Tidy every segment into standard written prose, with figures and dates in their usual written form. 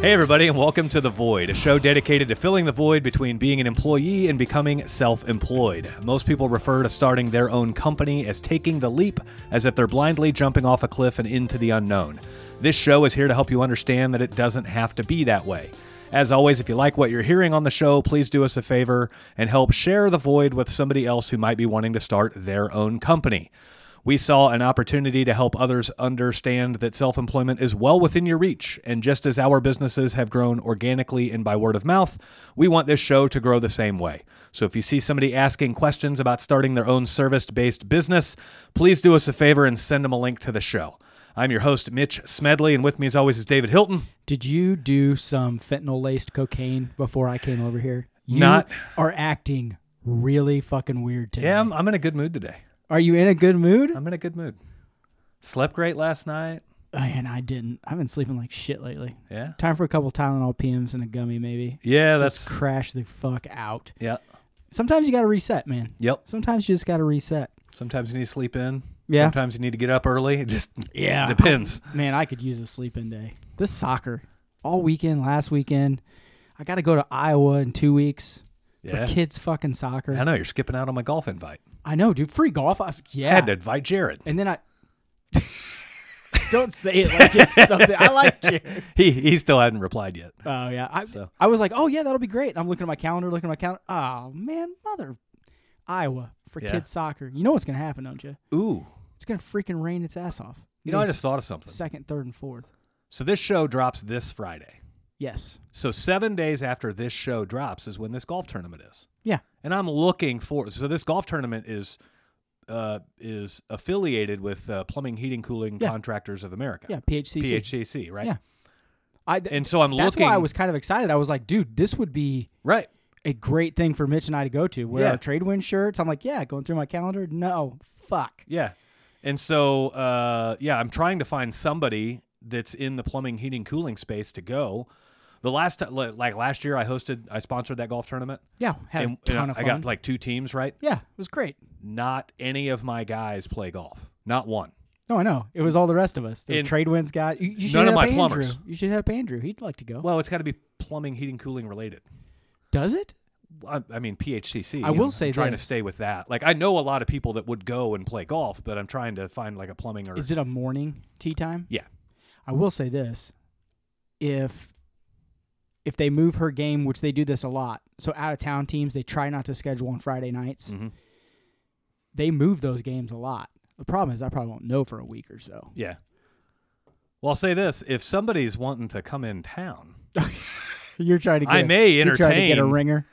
Hey everybody, and welcome to The Void, a show dedicated to filling the void between being an employee and becoming self-employed. Most people refer to starting their own company as taking the leap, as if they're blindly jumping off a cliff and into the unknown. This show is here to help you understand that it doesn't have to be that way. As always, if you like what you're hearing on the show, please do us a favor and help share The Void with somebody else who might be wanting to start their own company. We saw an opportunity to help others understand that self-employment is well within your reach, and just as our businesses have grown organically and by word of mouth, we want this show to grow the same way. So if you see somebody asking questions about starting their own service-based business, please do us a favor and send them a link to the show. I'm your host, Mitch Smedley, and with me as always is David Hilton. Did you do some fentanyl-laced cocaine before I came over here? Not. Are acting really fucking weird today. Yeah, I'm in a good mood today. Are you in a good mood? I'm in a good mood. Slept great last night. And I didn't. I've been sleeping like shit lately. Yeah? Time for a couple Tylenol PMs and a gummy, maybe. Yeah, Just crash the fuck out. Yeah. Sometimes you got to reset, man. Yep. Sometimes you just got to reset. Sometimes you need to sleep in. Yeah. Sometimes you need to get up early. It just Yeah. depends. Man, I could use a sleep-in day. This soccer, all weekend, last weekend. I got to go to Iowa in 2 weeks for kids fucking soccer. I know, you're skipping out on my golf invite. I know, dude. Free golf. I had to invite Jared. And then I... Don't say it like it's something. I like Jared. He still hadn't replied yet. Oh, yeah. I was like, oh, yeah, that'll be great. I'm looking at my calendar. Oh, man, Iowa for kids soccer. You know what's going to happen, don't you? Ooh. It's going to freaking rain its ass off. You know, I just thought of something. Second, third, and fourth. So this show drops this Friday. Yes. So 7 days after this show drops is when this golf tournament is. Yeah. And I'm looking for... So this golf tournament is affiliated with Plumbing, Heating, Cooling Contractors of America. Yeah, PHCC. PHCC, right? Yeah. And so I'm looking... That's why I was kind of excited. I was like, dude, this would be a great thing for Mitch and I to go to. Wear our Tradewind shirts. I'm like, yeah, going through my calendar. No, fuck. Yeah. And so, I'm trying to find somebody that's in the plumbing, heating, cooling space to go. The last year I sponsored that golf tournament. Yeah, had a ton of fun. I got like 2 teams, right? Yeah, it was great. Not any of my guys play golf. Not one. No, I know. It was all the rest of us. The Tradewinds guy. You should none of my Andrew. plumbers. You should help Andrew. He'd like to go. Well, it's got to be plumbing, heating, cooling related. Does it? I mean, PHCC. I will say I'm trying to stay with that. Like, I know a lot of people that would go and play golf, but I'm trying to find like a plumbing or... Is it a morning tee time? Yeah. I will say this. If they move her game, which they do this a lot, so out-of-town teams, they try not to schedule on Friday nights. Mm-hmm. They move those games a lot. The problem is I probably won't know for a week or so. Yeah. Well, I'll say this. If somebody's wanting to come in town... You're trying to get You're trying to get a ringer.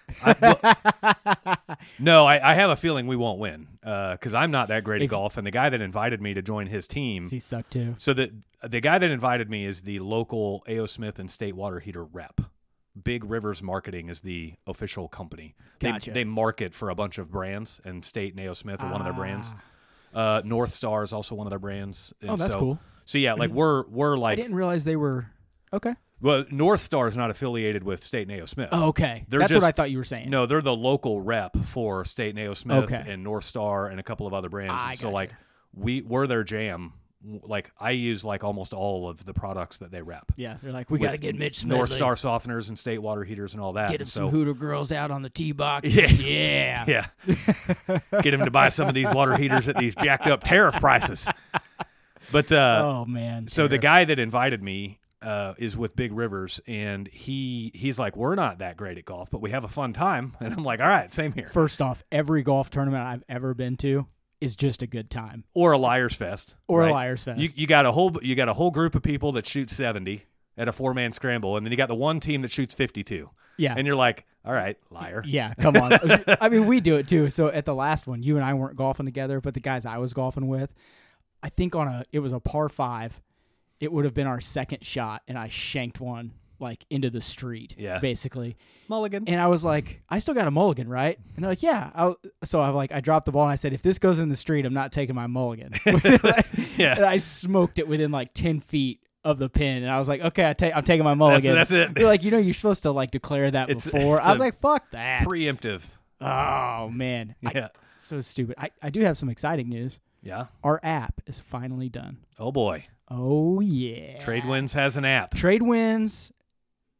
No, I have a feeling we won't win because I'm not that great at golf, and the guy that invited me to join his team... He sucked too. So the guy that invited me is the local A.O. Smith and State Water Heater rep. Big Rivers Marketing is the official company. Gotcha. They market for a bunch of brands, and State and A.O. Smith are one of their brands. North Star is also one of their brands. And that's cool. So yeah, like we're like... I didn't realize they were... Okay. Well, North Star is not affiliated with State and A.O. Smith. Oh, okay. That's what I thought you were saying. No, they're the local rep for State and A.O. Smith and North Star and a couple of other brands. So like we're their jam. Like I use like almost all of the products that they rep. Yeah, they're like, we got to get Mitch Smedley. North Star softeners and State water heaters and all that. Get him some Hooter girls out on the tee box. Yeah. Yeah. Get him to buy some of these water heaters at these jacked up tariff prices. But oh man. So the guy that invited me is with Big Rivers, and he's like, we're not that great at golf, but we have a fun time. And I'm like, all right, same here. First off, every golf tournament I've ever been to is just a good time. Or a Liars Fest. Or a Liars Fest. You got a whole group of people that shoot 70 at a 4-man scramble, and then you got the one team that shoots 52. Yeah. And you're like, all right, liar. Yeah, come on. I mean, we do it too. So at the last one, you and I weren't golfing together, but the guys I was golfing with, I think it was a par 5. It would have been our second shot, and I shanked one like into the street, basically. Mulligan. And I was like, I still got a mulligan, right? And they're like, yeah. So I dropped the ball, and I said, if this goes in the street, I'm not taking my mulligan. Yeah. And I smoked it within like 10 feet of the pin, and I was like, okay, I'm taking my mulligan. That's it. They're like, you're supposed to like declare that before. I was like, fuck that. Preemptive. Oh, man. Yeah. So stupid. I do have some exciting news. Yeah. Our app is finally done. Oh, boy. Oh, yeah. Tradewinds has an app. Tradewinds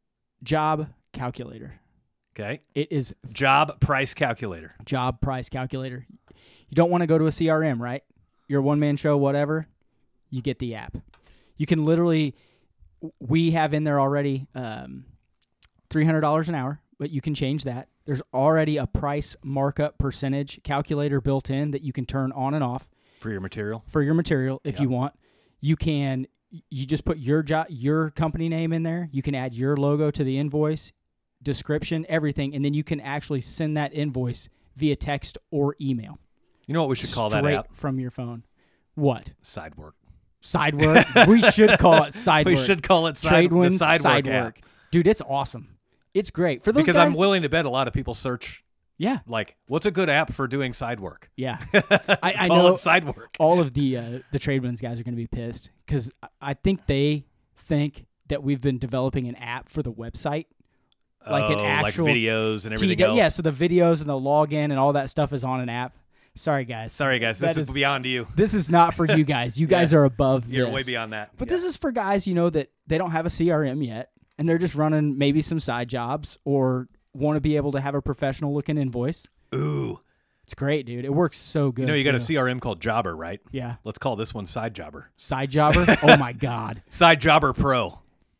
Job calculator. Okay. It is Job price calculator. job price calculator. You don't want to go to a CRM, right? You're a one-man show, whatever. You get the app. You can literally, we have in there already $300 an hour, but you can change that. There's already a price markup percentage calculator built in that you can turn on and off For your material. if you want. You just put your company name in there. You can add your logo to the invoice, description, everything, and then you can actually send that invoice via text or email. You know what we should call that straight app? from your phone. What? Side work. Side work. We should call it side work. We should call it the Tradewinds side work app. Dude, it's awesome. It's great. For those Because guys, I'm willing to bet a lot of people search, yeah. like, what's a good app for doing side work? Yeah. Call I know it side work. all of the Tradewinds guys are going to be pissed because I think they think that we've been developing an app for the website. Like an actual like videos and everything else. Yeah, so the videos and the login and all that stuff is on an app. Sorry, guys. This is beyond you. This is not for you guys. You guys are above You're this. way beyond that. But this is for guys, that they don't have a CRM yet, and they're just running maybe some side jobs or want to be able to have a professional-looking invoice. Ooh. It's great, dude. It works so good. You got a too. CRM called Jobber, right? Yeah. Let's call this one Side Jobber. Side jobber? Oh, my God. Side Jobber Pro.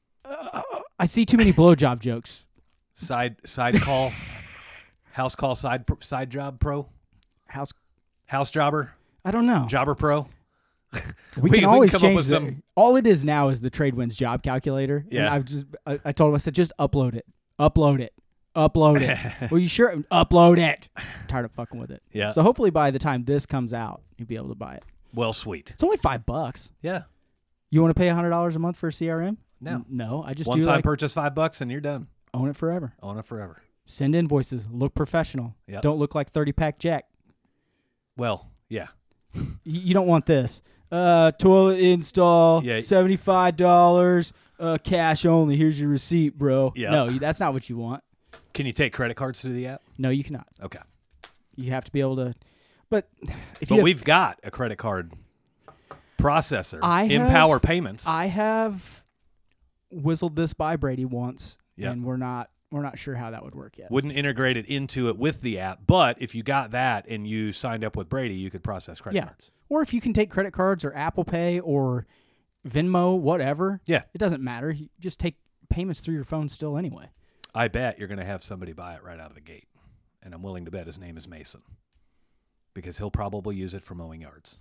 I see too many blowjob jokes. Side call. House call side job pro. House jobber. I don't know. Jobber pro. We can always come up change with some. All it is now is the Tradewinds job calculator. Yeah. And I told him, I said, just upload it. Upload it. Well, you sure? Upload it. I'm tired of fucking with it. Yeah. So hopefully by the time this comes out, you'll be able to buy it. Well, sweet. It's only $5. Yeah. You want to pay $100 a month for a CRM? No. No. I just One do time like purchase $5 and you're done. own it forever. Own it forever. Send invoices. Look professional. Yep. Don't look like 30-pack Jack. Well, yeah. You don't want this. Toilet install, Yeah. $75, cash only. Here's your receipt, bro. Yeah. No, that's not what you want. Can you take credit cards through the app? No, you cannot. Okay. You have to be able to. But if But you have, we've got a credit card processor. I have- Empower Payments. I have whistled this by Brady once, Yep. and we're not sure how that would work yet. Wouldn't integrate it into it with the app, but if you got that and you signed up with Brady, you could process credit Yeah. cards. Or if you can take credit cards or Apple Pay or Venmo, whatever. Yeah. It doesn't matter. You just take payments through your phone still anyway. I bet you're going to have somebody buy it right out of the gate, and I'm willing to bet his name is Mason because he'll probably use it for mowing yards.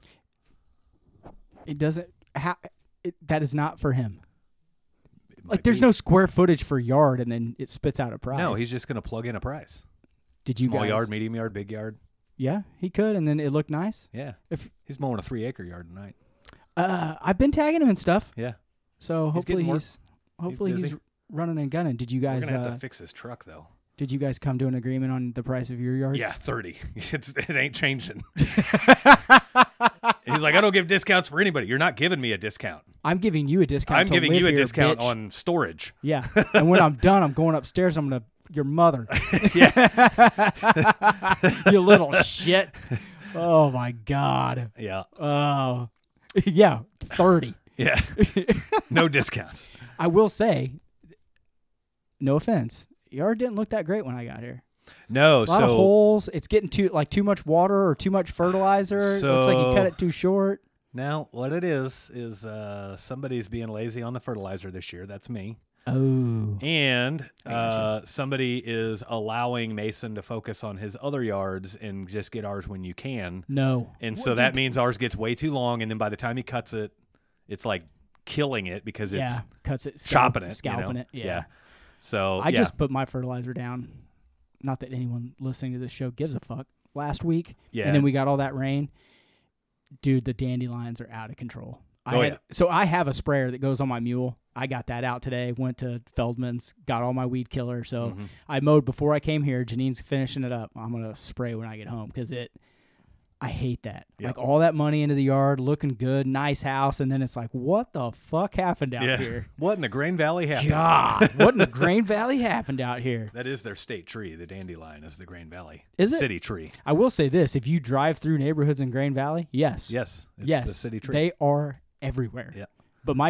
It doesn't. That is not for him. It might Like, there's be. no square footage for yard, and then it spits out a price. No, he's just going to plug in a price. Did you Small guys? yard, medium yard, big yard. Yeah, he could, and then it looked nice. Yeah. If He's mowing a 3-acre yard tonight. I've been tagging him and stuff, Yeah. so hopefully getting work. he's busy. running and gunning. Did you We're guys? going to have to fix his truck, though. Did you guys come to an agreement on the price of your yard? Yeah, 30. It ain't changing. He's like, I don't give discounts for anybody. You're not giving me a discount. I'm giving you a discount. I'm to giving live you a here, discount bitch. on storage. Yeah, and when I'm done, I'm going upstairs. I'm gonna your mother. You little shit. Oh my god. Yeah. Oh, yeah. 30. Yeah. No discounts. I will say, no offense, yard didn't look that great when I got here. No, A lot of holes. It's getting too much water or too much fertilizer. It looks like you cut it too short. now what it is somebody's being lazy on the fertilizer this year. That's me. Oh. And gotcha. somebody is allowing Mason to focus on his other yards and just get ours when you can. No. And so that means ours gets way too long, and then by the time he cuts it, it's like killing it because it's cuts it, chopping it, scalping it. Yeah. So I just put my fertilizer down. Not that anyone listening to this show gives a fuck. Last week, and then we got all that rain. Dude, the dandelions are out of control. So I have a sprayer that goes on my mule. I got that out today. Went to Feldman's, got all my weed killer. So I mowed before I came here. Janine's finishing it up. I'm gonna spray when I get home because I hate that. Yep. Like all that money into the yard, looking good, nice house, and then it's like, what the fuck happened out here? What in the Grain Valley happened? God, what in the Grain Valley happened out here? That is their state tree. The dandelion is the Grain Valley Is it? city tree. I will say this: if you drive through neighborhoods in Grain Valley, yes, Yes, it's yes, the city tree. they are everywhere. Yeah. But my yard,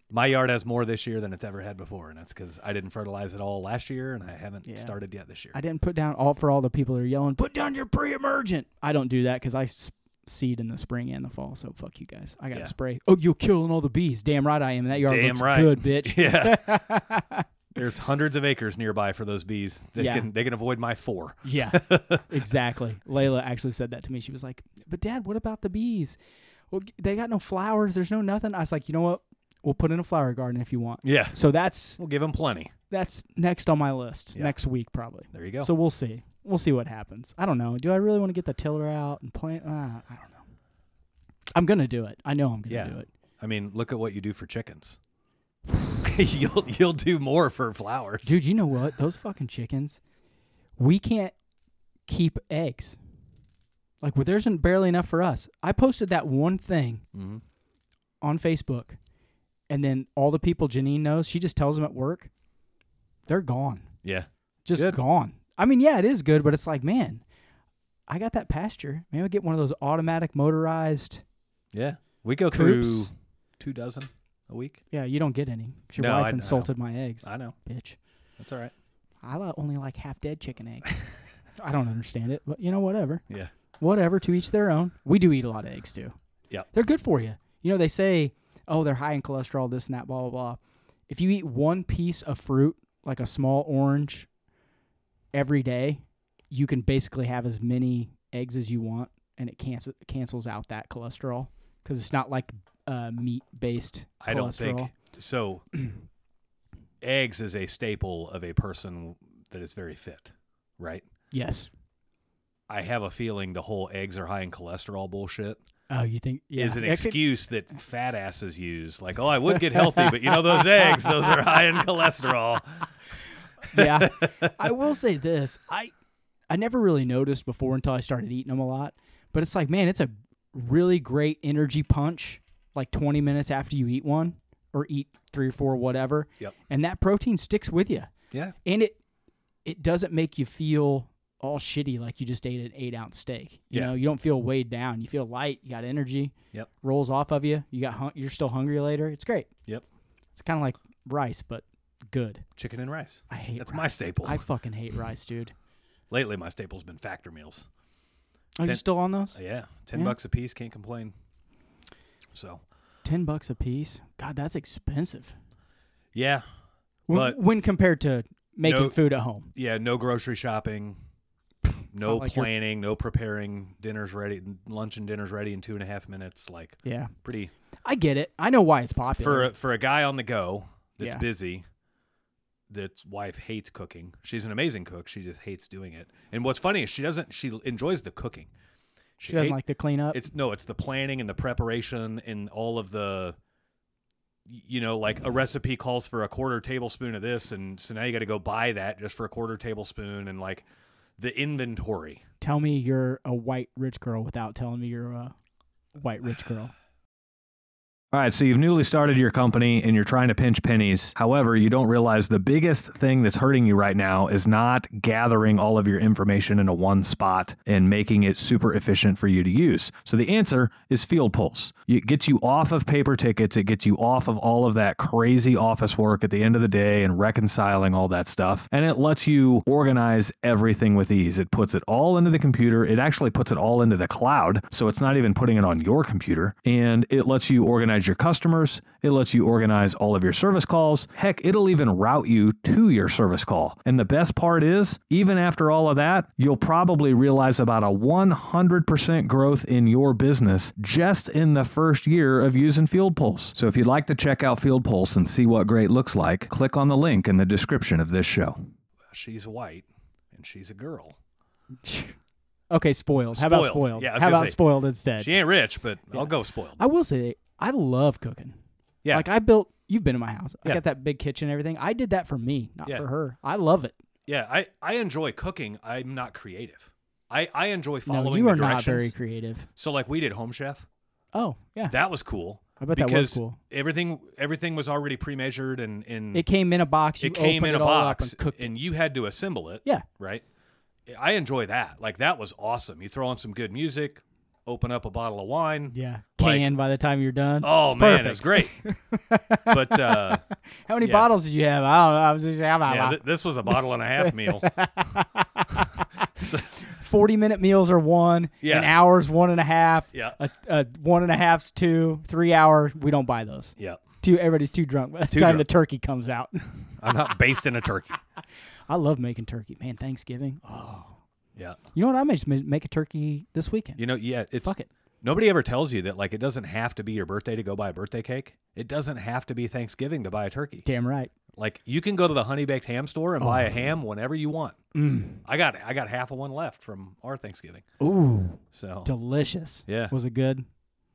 My yard has more this year than it's ever had before, and that's because I didn't fertilize it all last year, and I haven't started yet this year. I didn't put down all the people that are yelling, put down your pre-emergent. I don't do that because I seed in the spring and the fall, so fuck you guys. I got to spray. Oh, you're killing all the bees. Damn right I am. That yard looks good, bitch. Yeah. There's hundreds of acres nearby for those bees. They can avoid my 4. Yeah, exactly. Layla actually said that to me. She was like, but Dad, what about the bees? Well, they got no flowers. There's no nothing. I was like, you know what? We'll put in a flower garden if you want. Yeah. So we'll give them plenty. That's next on my list. Next week, probably. There you go. So we'll see. We'll see what happens. I don't know. Do I really want to get the tiller out and plant? I don't know. I'm going to do it. I know I'm going to do it. I mean, look at what you do for chickens. You'll do more for flowers. Dude, you know what? Those fucking chickens, we can't keep eggs. Like, there isn't barely enough for us. I posted that one thing on Facebook, and then all the people Janine knows, she just tells them at work, they're gone. Yeah. Just gone. I mean, yeah, it is good, but it's like, man, I got that pasture. Maybe I'll get one of those automatic motorized. Yeah. We go coops. through 2 dozen a week. Yeah, you don't get any. Your wife insulted my eggs. I know. Bitch. That's all right. I only like half-dead chicken eggs. I don't understand it, but, whatever. Yeah. Whatever, to each their own. We do eat a lot of eggs, too. Yeah. They're good for you. They say, oh, they're high in cholesterol, this and that, blah, blah, blah. If you eat one piece of fruit, like a small orange, every day, you can basically have as many eggs as you want, and it cancels out that cholesterol because it's not like meat-based cholesterol. I don't think so. Eggs is a staple of a person that is very fit, right? Yes. I have a feeling the whole eggs are high in cholesterol bullshit Oh, you think? Yeah. is an excuse that fat asses use. Like, oh, I would get healthy, but those eggs, those are high in cholesterol. Yeah. I will say this. I never really noticed before until I started eating them a lot. But it's like, man, it's a really great energy punch like 20 minutes after you eat one or eat 3 or 4, whatever. Yep. And that protein sticks with you. Yeah. And it doesn't make you feel all shitty like you just ate an 8-ounce steak. You know, you don't feel weighed down. You feel light. You got energy. Yep. Rolls off of you. You're still hungry later. It's great. Yep. It's kind of like rice, but good. Chicken and rice. I hate That's rice. my staple. I fucking hate rice, dude. Lately, my staple's been Factor meals. Are you still on those? Yeah. $10 a piece. Can't complain. So. $10 a piece? God, that's expensive. Yeah. When compared to making food at home. Yeah, no grocery shopping. No planning, no preparing. Lunch and dinner's ready in 2.5 minutes. Like, pretty. I get it. I know why it's popular. For a guy on the go that's busy, that's wife hates cooking. She's an amazing cook. She just hates doing it. And what's funny is she enjoys the cooking. She doesn't like the cleanup. It's the planning and the preparation and all of the. Like a recipe calls for a 1/4 tablespoon of this, and so now you got to go buy that just for a 1/4 tablespoon, and like the inventory. Tell me you're a white rich girl without telling me you're a white rich girl. All right, so you've newly started your company and you're trying to pinch pennies. However, you don't realize the biggest thing that's hurting you right now is not gathering all of your information into one spot and making it super efficient for you to use. So the answer is Field Pulse. It gets you off of paper tickets. It gets you off of all of that crazy office work at the end of the day and reconciling all that stuff. And it lets you organize everything with ease. It puts it all into the computer. It actually puts it all into the cloud. So it's not even putting it on your computer. And it lets you organize your customers. It lets you organize all of your service calls. Heck, it'll even route you to your service call. And the best part is, even after all of that, you'll probably realize about a 100% growth in your business just in the first year of using Field Pulse. So if you'd like to check out Field Pulse and see what great looks like, click on the link in the description of this show. She's white and she's a girl. Okay, spoiled. How about spoiled? Yeah, how about spoiled instead? She ain't rich, but I'll go spoiled. I will say, I love cooking. Yeah. Like you've been in my house. I got that big kitchen and everything. I did that for me, not for her. I love it. Yeah, I enjoy cooking. I'm not creative. I enjoy following the directions. You are not very creative. So like we did Home Chef. Oh, yeah. That was cool. I bet that was cool. Everything was already pre-measured and it came in a box. You opened it all up and cooked it. And you had to assemble it. Yeah. Right? I enjoy that. Like that was awesome. You throw on some good music, open up a bottle of wine. Yeah. Like- Canned by the time you're done. Oh, It's man, perfect. it was great. But How many yeah. bottles did you have? I don't know. I was just this was a bottle and a half meal. So, 40-minute meals are one. Yeah. An hour's 1.5. yeah, A 1.5's 2. 3 hour. We don't buy those. yeah. Everybody's too drunk by the Too time drunk. the turkey comes out. I'm not based in a turkey. I love making turkey. Man, Thanksgiving. Oh. Yeah. You know what? I may just make a turkey this weekend. You know, yeah, it's Fuck it. nobody ever tells you that like it doesn't have to be your birthday to go buy a birthday cake. It doesn't have to be Thanksgiving to buy a turkey. Damn right. Like you can go to the Honey Baked Ham store and buy a ham whenever you want. I got half of one left from our Thanksgiving. Ooh. So Delicious. yeah. Was it good?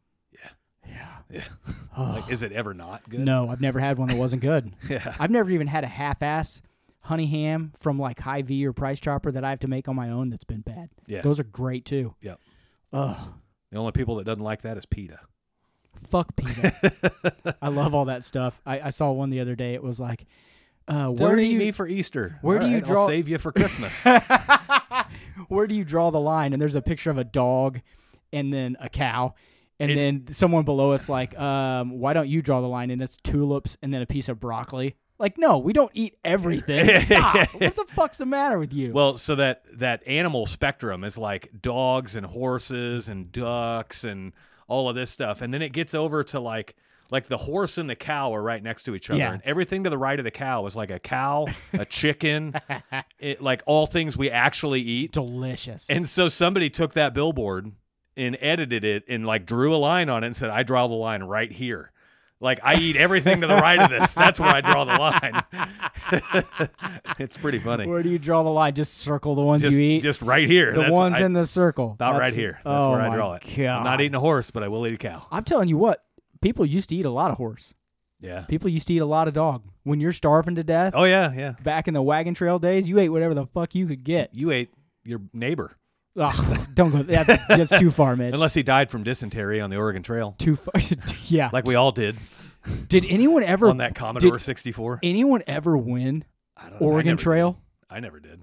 Yeah. Like, is it ever not good? No, I've never had one that wasn't good. Yeah. I've never even had a half-ass honey ham from like Hy-Vee or Price Chopper that I have to make on my own that's been bad. Yeah. Those are great too. Yep. Ugh. The only people that doesn't like that is PETA. Fuck PETA. I love all that stuff. I saw one the other day. It was like, where Don't do eat you me for Easter. where All do you right, draw- I'll save you for Christmas. where do you draw the line? And there's a picture of a dog and then a cow. And then someone below us like, why don't you draw the line? And it's tulips and then a piece of broccoli. Like, no, we don't eat everything. Stop. What the fuck's the matter with you? Well, so that animal spectrum is like dogs and horses and ducks and all of this stuff. And then it gets over to like the horse and the cow are right next to each other. Yeah. And everything to the right of the cow is like a cow, a chicken, like all things we actually eat. Delicious. And so somebody took that billboard and edited it and like drew a line on it and said, I draw the line right here. Like I eat everything to the right of this. That's where I draw the line. It's pretty funny. Where do you draw the line? Just circle the ones you eat? Just right here. the ones in the circle. about right here. That's oh where I my draw it. God. I'm not eating a horse, but I will eat a cow. I'm telling you what, people used to eat a lot of horse. Yeah. People used to eat a lot of dog. When you're starving to death, Oh yeah, yeah. back in the wagon trail days, you ate whatever the fuck you could get. You ate your neighbor. Ugh, don't go. That's just too far, Mitch. Unless he died from dysentery on the Oregon Trail. Too far. Yeah. Like we all did Did anyone ever on that Commodore did 64. anyone ever win I don't know. Oregon Trail? I never did.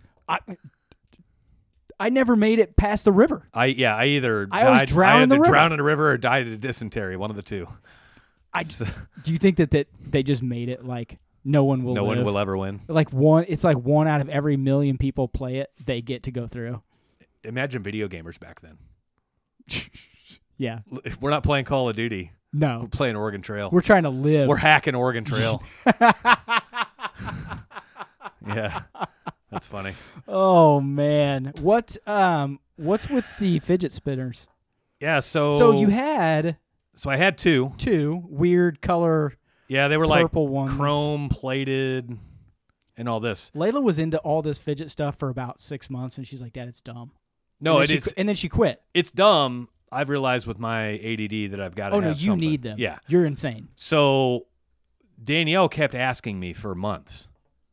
I never made it past the river. I either I always died, drown I in the either river. drowned in a river or died of dysentery. One of the two. Do you think that they just made it like no one will No live? one will ever win. Like it's like one out of every million people play it, they get to go through. Imagine video gamers back then. Yeah. If we're not playing Call of Duty, we're No. playing Oregon Trail. We're trying to live. We're hacking Oregon Trail. Yeah, that's funny. Oh man. What's with the fidget spinners? Yeah, So you had so I had two. weird color Yeah, they were purple like ones. chrome plated and all this. Layla was into all this fidget stuff for about 6 months, and she's like, "Dad, it's dumb." No, and then she quit. it's dumb. I've realized with my ADD that I've got to Oh no, have you something. need them. Yeah. You're insane. So Danielle kept asking me for months,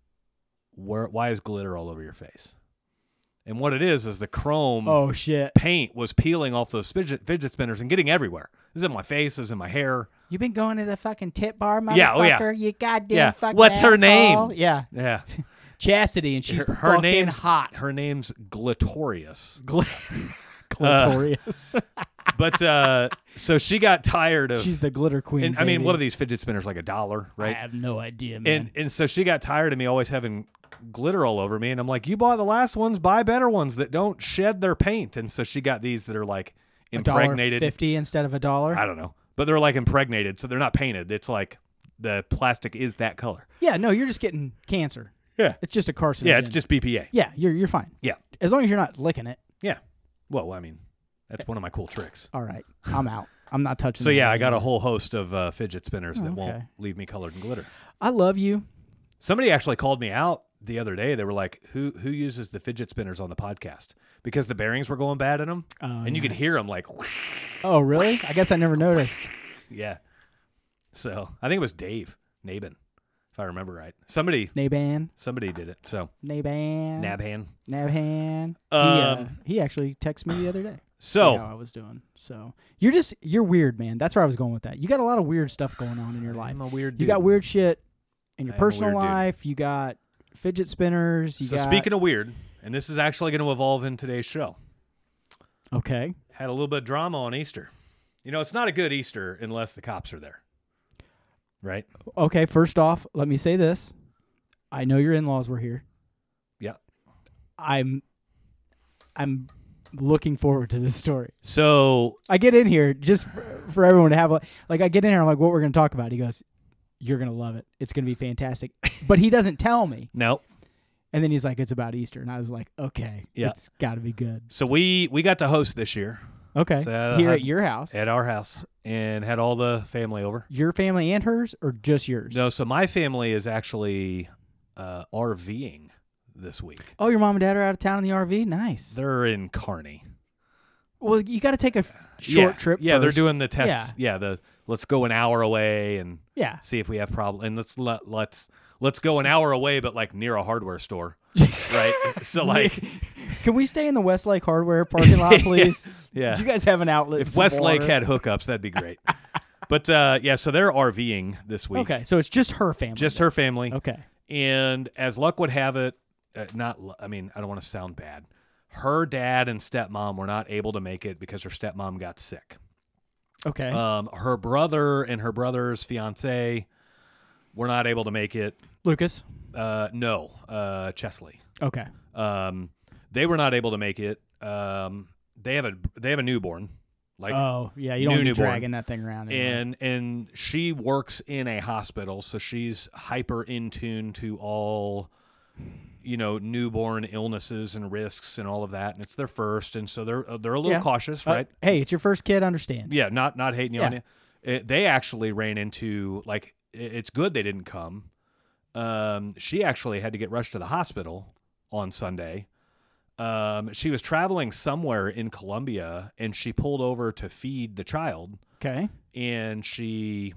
why is glitter all over your face? And what it is the chrome Oh shit. paint was peeling off those fidget spinners and getting everywhere. This is in my face, this is in my hair. You been going to the fucking tip bar, motherfucker? Yeah, oh, yeah. You goddamn Yeah. fucking What's her asshole. name? Yeah. Yeah. Chastity, and she's her fucking name's hot. Her name's Glitorious. Clitorius. But so she got tired of She's the glitter queen. and I mean, baby. what are these fidget spinners like $1, I right? have no idea, man. And so she got tired of me always having glitter all over me, and I'm like, you bought the last ones, buy better ones that don't shed their paint. And so she got these that are like impregnated. $1.50 instead of $1. I don't know, but they're like impregnated, so they're not painted. It's like the plastic is that color. Yeah, no, you're just getting cancer. Yeah, It's just a carcinogen. yeah, it's just BPA. Yeah, you're fine. Yeah, As long as you're not licking it. yeah. Well, I mean, that's one of my cool tricks. All right, I'm out. I'm not touching. So that yeah, I got a anymore. whole host of fidget spinners that won't Okay. leave me colored in glitter. I love you. Somebody actually called me out the other day. They were like, "Who uses the fidget spinners on the podcast?" Because the bearings were going bad in them, and you could hear them like, whoosh. Oh, really? I guess I never noticed. Yeah. So I think it was Dave Nabin, if I remember right. Somebody Naban. did it. So Nabhan. Nabhan. He actually texted me the other day. So See how I was doing. So you're weird, man. That's where I was going with that. You got a lot of weird stuff going on in your life. I'm a weird dude. You got weird shit in your I am a personal weird dude. life. You got fidget spinners. So speaking of weird, and this is actually going to evolve in today's show. Okay. Had a little bit of drama on Easter. You know, it's not a good Easter unless the cops are there. Right? Okay, first off, let me say this. I know your in-laws were here. Yeah. I'm looking forward to this story. So I get in here just for everyone to have I get in here, I'm like, what we're going to talk about? He goes, you're going to love it. It's going to be fantastic. But he doesn't tell me. no. And then he's like, it's about Easter. And I was like, okay, it's got to be good. So we got to host this year. Okay. So here at your house. At our house. And had all the family over. Your family and hers or just yours? No, so my family is actually RVing this week. Oh, your mom and dad are out of town in the RV? Nice. They're in Kearney. Well, you got to take a short trip Yeah, they're first. doing the test. Yeah, let's go an hour away and see if we have problems. And let's go an hour away, but like near a hardware store, right? So like, can we stay in the Westlake Hardware parking lot, please? Yeah. Do you guys have an outlet? If Westlake had hookups, that'd be great. But so they're RVing this week. Okay, so it's just her family. Just her family. Okay. And as luck would have it, I don't want to sound bad. Her dad and stepmom were not able to make it because her stepmom got sick. Okay. Her brother and her brother's fiance were not able to make it. Lucas? No. Chesley. Okay. They were not able to make it. They have a newborn. Like, oh, yeah, you don't be newborn. dragging that thing around anymore. And she works in a hospital, so she's hyper in tune to all, newborn illnesses and risks and all of that. And it's their first, and so they're a little cautious, right? Hey, it's your first kid, understand. Yeah, not hating you on you. They actually ran into, like, it's good they didn't come. She actually had to get rushed to the hospital on Sunday. She was traveling somewhere in Colombia, and she pulled over to feed the child. Okay. And she,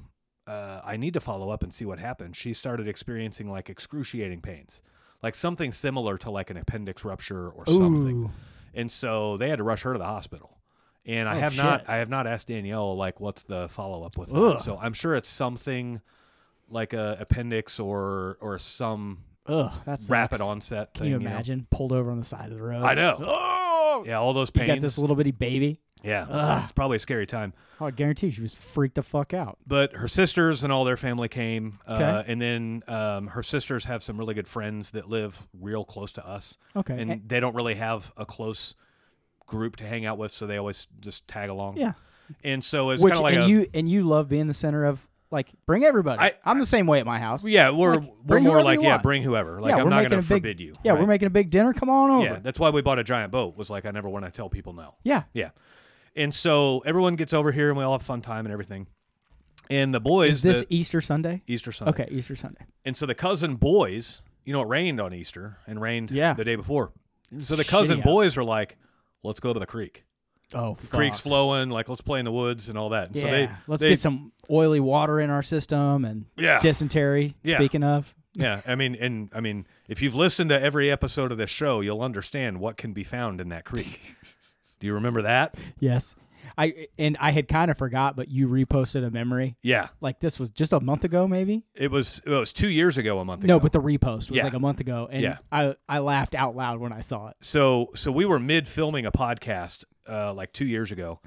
I need to follow up and see what happened. She started experiencing like excruciating pains, like something similar to like an appendix rupture or something. And so they had to rush her to the hospital. And I have not asked Danielle like what's the follow up with that. So I'm sure it's something like a appendix or some. That's rapid onset thing. Can you imagine? Pulled over on the side of the road. I know. Yeah, all those pains. You got this little bitty baby. Yeah. It's probably a scary time. Oh, I guarantee she was freaked the fuck out. But her sisters and all their family came. And then her sisters have some really good friends that live real close to us. Okay. And they don't really have a close group to hang out with, so they always just tag along. Yeah. And so it's kind of like you love being the center of. Like, bring everybody. I'm the same way at my house. Yeah, we're more like, bring whoever. Like, I'm not going to forbid you. Yeah, right? we're making a big dinner. Come on over. Yeah, that's why we bought a giant boat. Was like, I never want to tell people no. Yeah. Yeah. And so everyone gets over here, and we all have a fun time and everything. And the boys... Is this Easter Sunday? Easter Sunday. Okay, Easter Sunday. And so the cousin boys, it rained on Easter and rained the day before. So the cousin boys are like, let's go to the creek. Oh, the creek's flowing, like let's play in the woods and all that. And yeah, so let's get some oily water in our system and dysentery. Speaking of, I mean, if you've listened to every episode of this show, you'll understand what can be found in that creek. Do you remember that? Yes, I had kind of forgot, but you reposted a memory. Yeah, like this was just a month ago, maybe. It was 2 years ago, a month ago. No, but the repost was like a month ago, and I laughed out loud when I saw it. So we were mid filming a podcast. Like 2 years ago,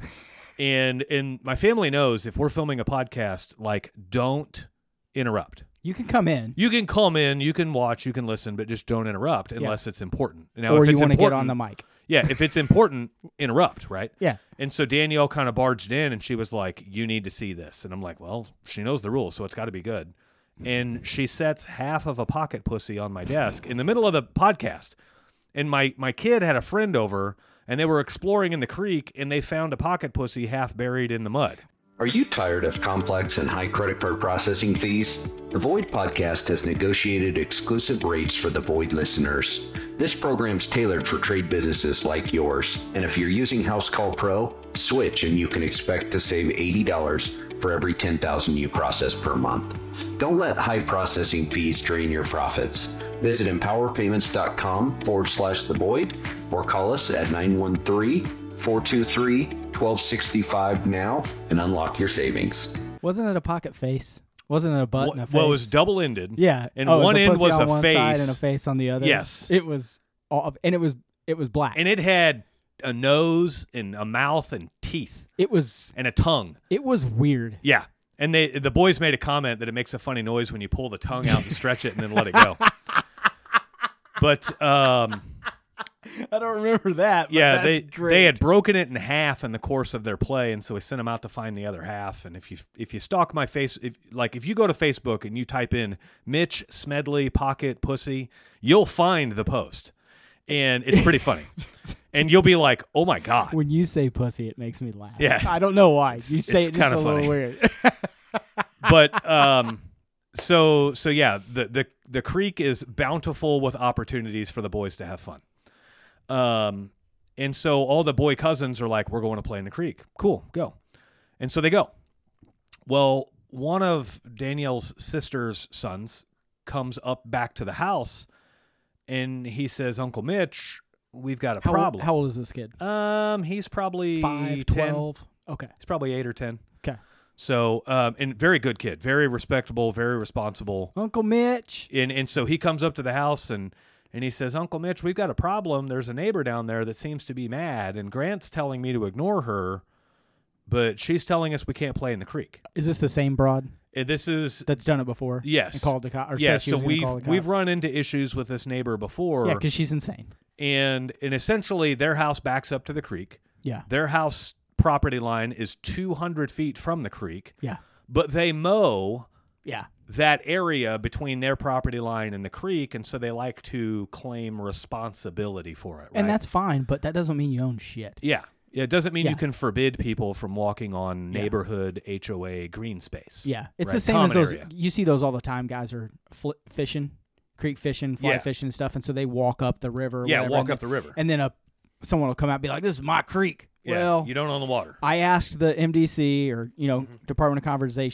and my family knows if we're filming a podcast, like don't interrupt. You can come in. You can come in. You can watch. You can listen, but just don't interrupt unless it's important. Now, or if you it's want to get important, on the mic. Yeah, if it's important, interrupt. Right. Yeah. And so Danielle kind of barged in, and she was like, "You need to see this," and I'm like, "Well, she knows the rules, so it's got to be good." And she sets half of a pocket pussy on my desk in the middle of the podcast, and my kid had a friend over. And they were exploring in the creek, and they found a pocket pussy half buried in the mud. Are you tired of complex and high credit card processing fees? The Void Podcast has negotiated exclusive rates for the Void listeners. This program's tailored for trade businesses like yours. And if you're using House Call Pro, switch and you can expect to save $80 for every 10,000 you process per month. Don't let high processing fees drain your profits. Visit empowerpayments.com/the void or call us at 913-423-1265 now and unlock your savings. Wasn't it a pocket face? Wasn't it a butt and a face? Well, it was double-ended. Yeah. And one end was a on one face. side and a face on the other. Yes. It was, and it was black. And it had a nose and a mouth and teeth It was and a tongue. weird. Yeah. And the boys made a comment that it makes a funny noise when you pull the tongue out and stretch it and then let it go. But I don't remember that. But yeah, that's great. they had broken it in half in the course of their play, and so we sent them out to find the other half. And if you stalk my face, if you go to Facebook and you type in Mitch Smedley pocket pussy, you'll find the post, and it's pretty funny. And you'll be like, "Oh my god!" When you say pussy, it makes me laugh. Yeah. I don't know why. You say it's it just kinda a funny. little weird. But so yeah, the creek is bountiful with opportunities for the boys to have fun. And so all the boy cousins are like, we're going to play in the creek. Cool, go. And so they go. Well, one of Danielle's sister's sons comes up back to the house, and he says, Uncle Mitch, we've got a problem. How old is this kid? He's probably 5, 10. 12? Okay. He's probably 8 or 10. Okay. So, and very good kid, very respectable, very responsible. Uncle Mitch. And so he comes up to the house and he says, Uncle Mitch, we've got a problem. There's a neighbor down there that seems to be mad, and Grant's telling me to ignore her, but she's telling us we can't play in the creek. Is this the same broad And this is that's done it before? yes, And called the cops. yeah. Said she So was gonna call the we've cops? run into issues with this neighbor before. Yeah, because she's insane. and essentially their house backs up to the creek. Yeah. Their house property line is 200 feet from the creek, Yeah. but they mow Yeah. that area between their property line and the creek, and so they like to claim responsibility for it. Right? And that's fine, but that doesn't mean you own shit. yeah. It doesn't mean Yeah. you can forbid people from walking on neighborhood HOA green space. Yeah. It's right? the same Common as those. area. You see those all the time. Guys are fishing, creek fishing, fly Yeah. fishing and stuff, and so they walk up the river. Or Yeah, whatever, walk and up the river. And then someone will come out and be like, this is my creek. Yeah, Well, you don't own the water. I asked the MDC or Mm-hmm. Department of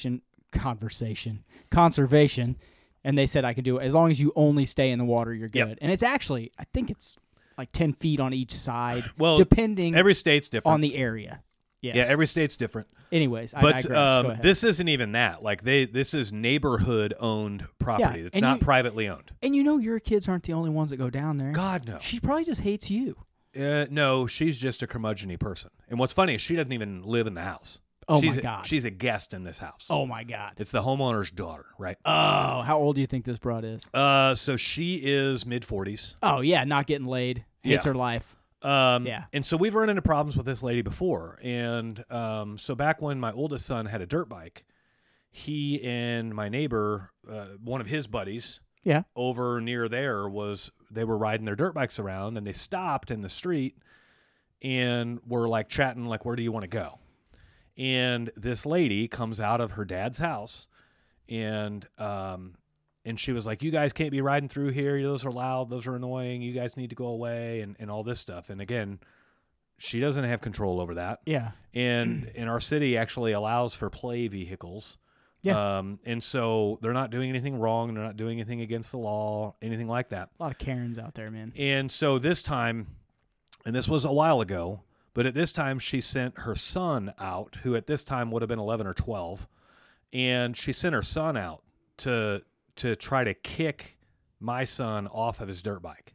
Conservation, and they said I could do it as long as you only stay in the water. You're good. Yep. And it's actually, I think it's like 10 feet on each side, Well, depending every state's different. on the area. Yes. Yeah, every state's different. Anyways, I But digress. Go ahead. this isn't even that. Like this is neighborhood owned property. Yeah, It's and not you- privately owned. and your kids aren't the only ones that go down there. God no. She probably just hates you. No, she's just a curmudgeon-y person. And what's funny is she doesn't even live in the house. Oh, she's my God. She's a guest in this house. Oh, my God. It's the homeowner's daughter, right? Oh, how old do you think this broad is? So she is mid-40s. Oh, yeah, not getting laid. Hates Yeah. her life. Yeah. And so we've run into problems with this lady before. And so back when my oldest son had a dirt bike, he and my neighbor, one of his buddies, Yeah. over near there they were riding their dirt bikes around, and they stopped in the street and were like chatting, like, where do you want to go? And this lady comes out of her dad's house, and she was like, you guys can't be riding through here. Those are loud. Those are annoying. You guys need to go away, and all this stuff. And again, she doesn't have control over that. Yeah. And our city actually allows for play vehicles. Yeah. And so they're not doing anything wrong. They're not doing anything against the law, anything like that. A lot of Karens out there, man. And so this time, and this was a while ago, but at this time she sent her son out, who at this time would have been 11 or 12, and she sent her son out to try to kick my son off of his dirt bike.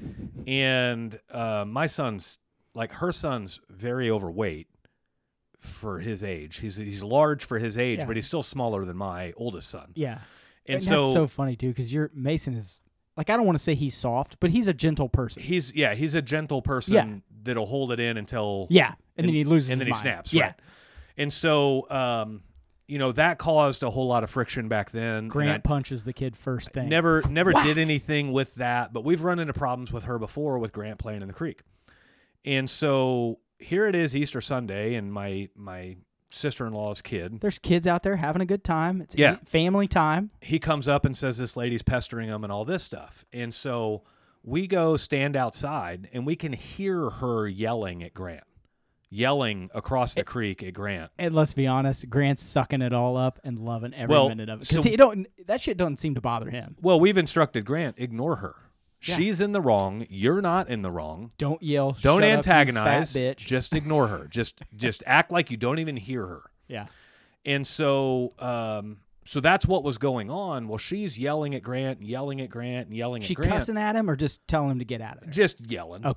And my son's, like, her son's very overweight for his age. He's large for his age, Yeah. but he's still smaller than my oldest son. Yeah. And that's so so funny, too, because Mason is, like, I don't want to say he's soft, but he's a gentle person. he's a gentle person Yeah. that'll hold it in until Yeah. And then he loses and then his he mind. snaps. Yeah. Right. And so that caused a whole lot of friction back then. Grant and punches the kid first I thing. never did anything with that, but we've run into problems with her before with Grant playing in the creek. And so here it is, Easter Sunday, and my sister-in-law's kid, There's kids out there having a good time. It's Yeah. family time. he comes up and says this lady's pestering him and all this stuff. And so we go stand outside, and we can hear her yelling at Grant, yelling across the creek at Grant. And let's be honest, Grant's sucking it all up and loving every Well, minute of it. so- Because that shit doesn't seem to bother him. Well, we've instructed Grant, ignore her. Yeah. She's in the wrong. You're not in the wrong. Don't yell. Don't "Shut up, you antagonize. fat bitch. Just ignore her. Just act like you don't even hear her. Yeah. And so so that's what was going on. Well, she's yelling at Grant, yelling at Grant, yelling She at Grant. cussing at him or just telling him to get out of there? Just yelling. Okay.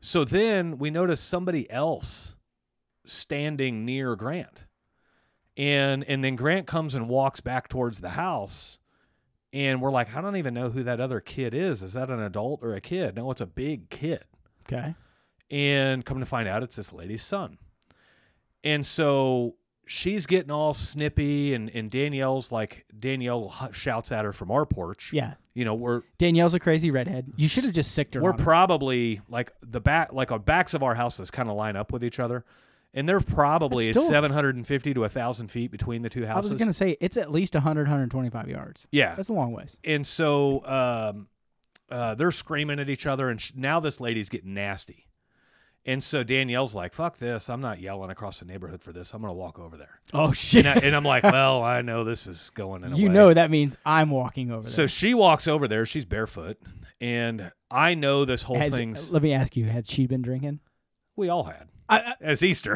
So then we notice somebody else standing near Grant. And then Grant comes and walks back towards the house. And we're like, I don't even know who that other kid is. Is that an adult or a kid? No, it's a big kid. Okay. And come to find out, it's this lady's son. And so she's getting all snippy, and Danielle shouts at her from our porch. Yeah. You know, Danielle's a crazy redhead. You should have just sicked her. We're on her. probably like our backs of our houses kind of line up with each other. And there probably is 750 to 1,000 feet between the two houses. I was going to say, it's at least 100, 125 yards. Yeah. That's a long ways. And so they're screaming at each other, and now this lady's getting nasty. And so Danielle's like, fuck this. I'm not yelling across the neighborhood for this. I'm going to walk over there. Oh, shit. And I'm like, well, I know this is going in a way. You know that means I'm walking over there. So she walks over there. She's barefoot. And I know this whole thing's... Let me ask you, had she been drinking? We all had. As Easter.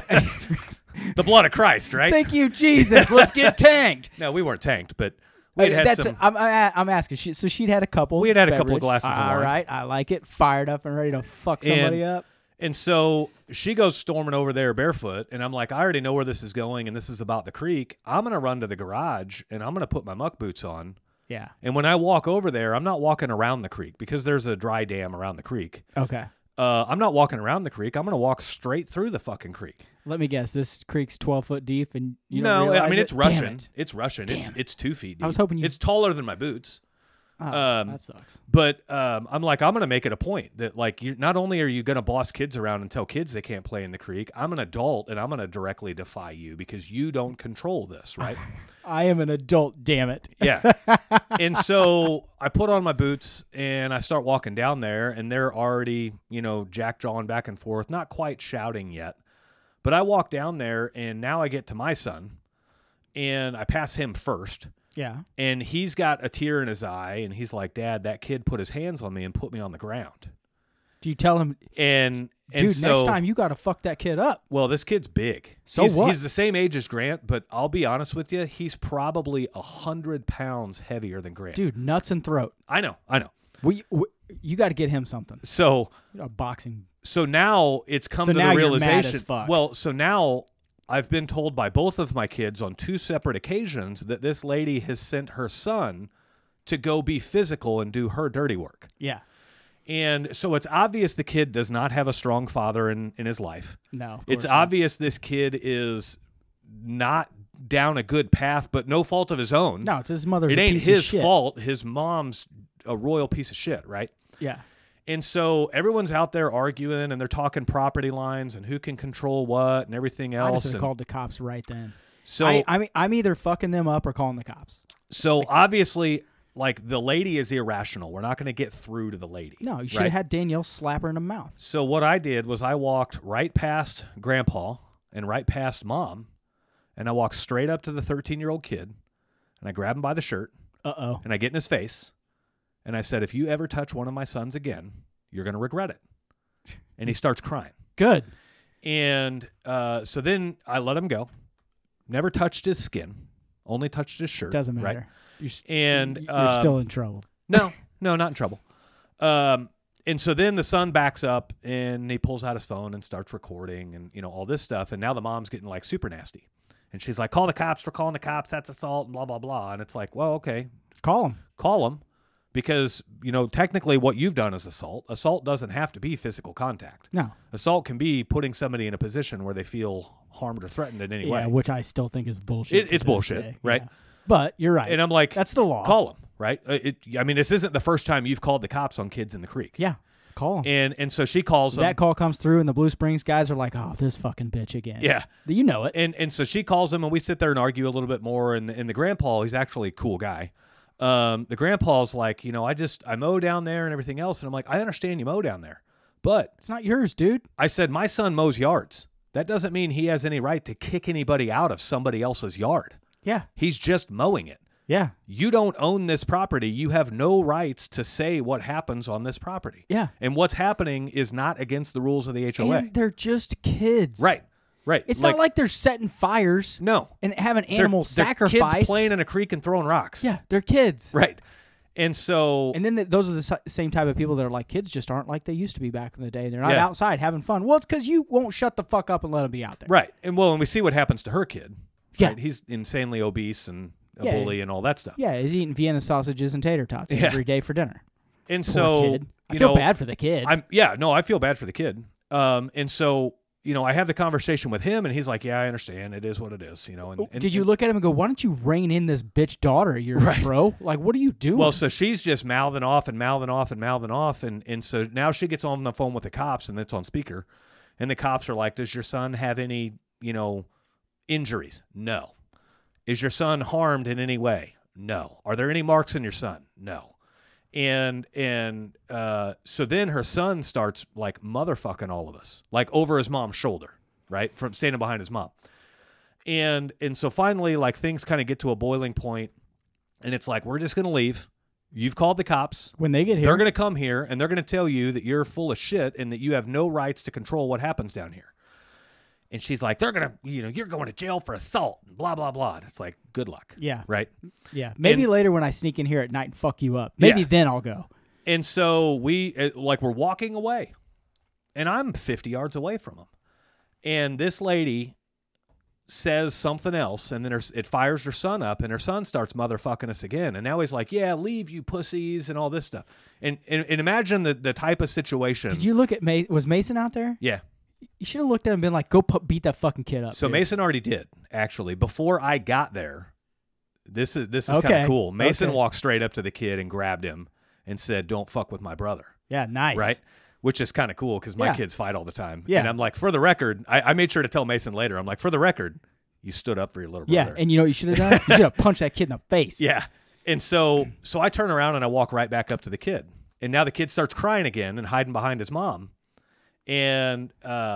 The blood of Christ, right? Thank you, Jesus. Let's get tanked. No, we weren't tanked, but we had some... I'm asking. So she'd had a couple. We had a couple of glasses of wine. All right. I like it. Fired up and ready to fuck somebody up. And so she goes storming over there barefoot, and I'm like, I already know where this is going, and this is about the creek. I'm going to run to the garage, and I'm going to put my muck boots on. Yeah. And when I walk over there, I'm not walking around the creek because there's a dry dam around the creek. Okay. I'm not walking around the creek. I'm going to walk straight through the fucking creek. Let me guess. This creek's 12 foot deep, and you no, don't realize I mean it's Russian. Damn it. It's Russian. It's 2 feet deep. I was hoping you. It's taller than my boots. Oh, that sucks. But I'm like, I'm going to make it a point that like you not only are you going to boss kids around and tell kids they can't play in the creek, I'm an adult and I'm going to directly defy you because you don't control this, right? I am an adult, damn it. Yeah. And so I put on my boots and I start walking down there, and they're already, jack-jawing back and forth, not quite shouting yet. But I walk down there, and now I get to my son, and I pass him first. Yeah. And he's got a tear in his eye, and he's like, Dad, that kid put his hands on me and put me on the ground. Do you tell him, dude, so, next time you got to fuck that kid up? Well, this kid's big. What? He's the same age as Grant, but I'll be honest with you, he's probably 100 pounds heavier than Grant. Dude, nuts and throat. I know. You got to get him something. So, boxing. So now it's come to the realization. You're mad as fuck. Well, so now I've been told by both of my kids on 2 separate occasions that this lady has sent her son to go be physical and do her dirty work. Yeah. And so it's obvious the kid does not have a strong father in his life. No, it's obvious this kid is not down a good path, but no fault of his own. No, it's his mother's. It ain't a piece of his shit. fault. His mom's a royal piece of shit, right? Yeah. And so everyone's out there arguing, and they're talking property lines and who can control what and everything else. I just have called the cops right then. So I'm either fucking them up or calling the cops. So obviously, like, the lady is irrational. We're not going to get through to the lady. No, you should have had Danielle slap her in the mouth. So what I did was I walked right past Grandpa and right past Mom, and I walked straight up to the 13-year-old kid, and I grab him by the shirt. Uh-oh. And I get in his face, and I said, if you ever touch one of my sons again, you're going to regret it. And he starts crying. Good. And so then I let him go. Never touched his skin. Only touched his shirt. Doesn't matter. Right? You're You're still in trouble. No, not in trouble. And so then the son backs up, and he pulls out his phone and starts recording and, all this stuff. And now the mom's getting, like, super nasty. And she's like, call the cops. We're calling the cops. That's assault and blah, blah, blah. And it's like, well, okay. Call them. Because, technically what you've done is assault. Assault doesn't have to be physical contact. No. Assault can be putting somebody in a position where they feel harmed or threatened in any way. Yeah, which I still think is bullshit. It's bullshit, day. right? Yeah. But you're right. And I'm like, that's the law. Call them, right? This isn't the first time you've called the cops on kids in the creek. Yeah, call them. And so she calls them. That call comes through, and the Blue Springs guys are like, oh, this fucking bitch again. Yeah. You know it. And so she calls them, and we sit there and argue a little bit more. And the grandpa, he's actually a cool guy. The grandpa's like, I mow down there and everything else. And I'm like, I understand you mow down there, but it's not yours, dude. I said, my son mows yards. That doesn't mean he has any right to kick anybody out of somebody else's yard. Yeah. He's just mowing it. Yeah. You don't own this property. You have no rights to say what happens on this property. Yeah. And what's happening is not against the rules of the HOA. And they're just kids. Right. It's not like they're setting fires. No. And having animal they're sacrifice. Kids playing in a creek and throwing rocks. Yeah, they're kids. Right. And so, And then those are the same type of people that are like, kids just aren't like they used to be back in the day. They're not Yeah. outside having fun. Well, it's because you won't shut the fuck up and let them be out there. right. And we see what happens to her kid. Yeah. Right? He's insanely obese and a Yeah. bully and all that stuff. Yeah, he's eating Vienna sausages and tater tots Yeah. every day for dinner. And Poor so, kid. I you feel know, bad for the kid. I feel bad for the kid. And so, I have the conversation with him, and he's like, "Yeah, I understand. It is what it is." And Did you look at him and go, "Why don't you rein in this bitch daughter of yours, bro? Like, what are you doing?" Well, so she's just mouthing off, and so now she gets on the phone with the cops, and it's on speaker, and the cops are like, "Does your son have any, injuries? No. Is your son harmed in any way? No. Are there any marks on your son? No." And so then her son starts like motherfucking all of us, like over his mom's shoulder, right, from standing behind his mom. And so finally, like, things kind of get to a boiling point, and it's like, we're just going to leave. You've called the cops. when they get here, They're going to come here, and they're going to tell you that you're full of shit and that you have no rights to control what happens down here. And she's like, they're going to, you're going to jail for assault, and blah, blah, blah. And it's like, good luck. Yeah. Right? Yeah. Maybe And- later when I sneak in here at night and fuck you up. Maybe Yeah. then I'll go. And so we're walking away, and I'm 50 yards away from him. And this lady says something else, and then it fires her son up, and her son starts motherfucking us again. And now he's like, "Yeah, leave, you pussies," and all this stuff. And imagine the type of situation. Did you look at was Mason out there? Yeah. You should have looked at him and been like, "Go beat that fucking kid up." So dude. Mason already did, actually. Before I got there, this is kind Okay. of cool. Mason Okay. walked straight up to the kid and grabbed him and said, "Don't fuck with my brother." Yeah, nice. Right? Which is kind of cool because my Yeah. kids fight all the time. Yeah. And I'm like, for the record, I made sure to tell Mason later, I'm like, for the record, you stood up for your little Yeah, brother. and you know what you should have done? You should have punched that kid in the face. Yeah. And so I turn around and I walk right back up to the kid. And now the kid starts crying again and hiding behind his mom. And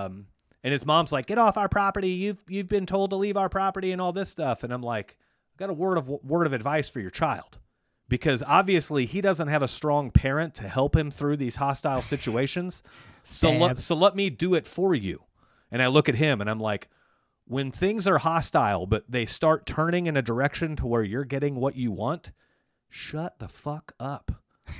his mom's like, "Get off our property. You've been told to leave our property," and all this stuff. And I'm like, "I've got a word of advice for your child." Because obviously he doesn't have a strong parent to help him through these hostile situations. So let me do it for you. And I look at him and I'm like, when things are hostile, but they start turning in a direction to where you're getting what you want, shut the fuck up.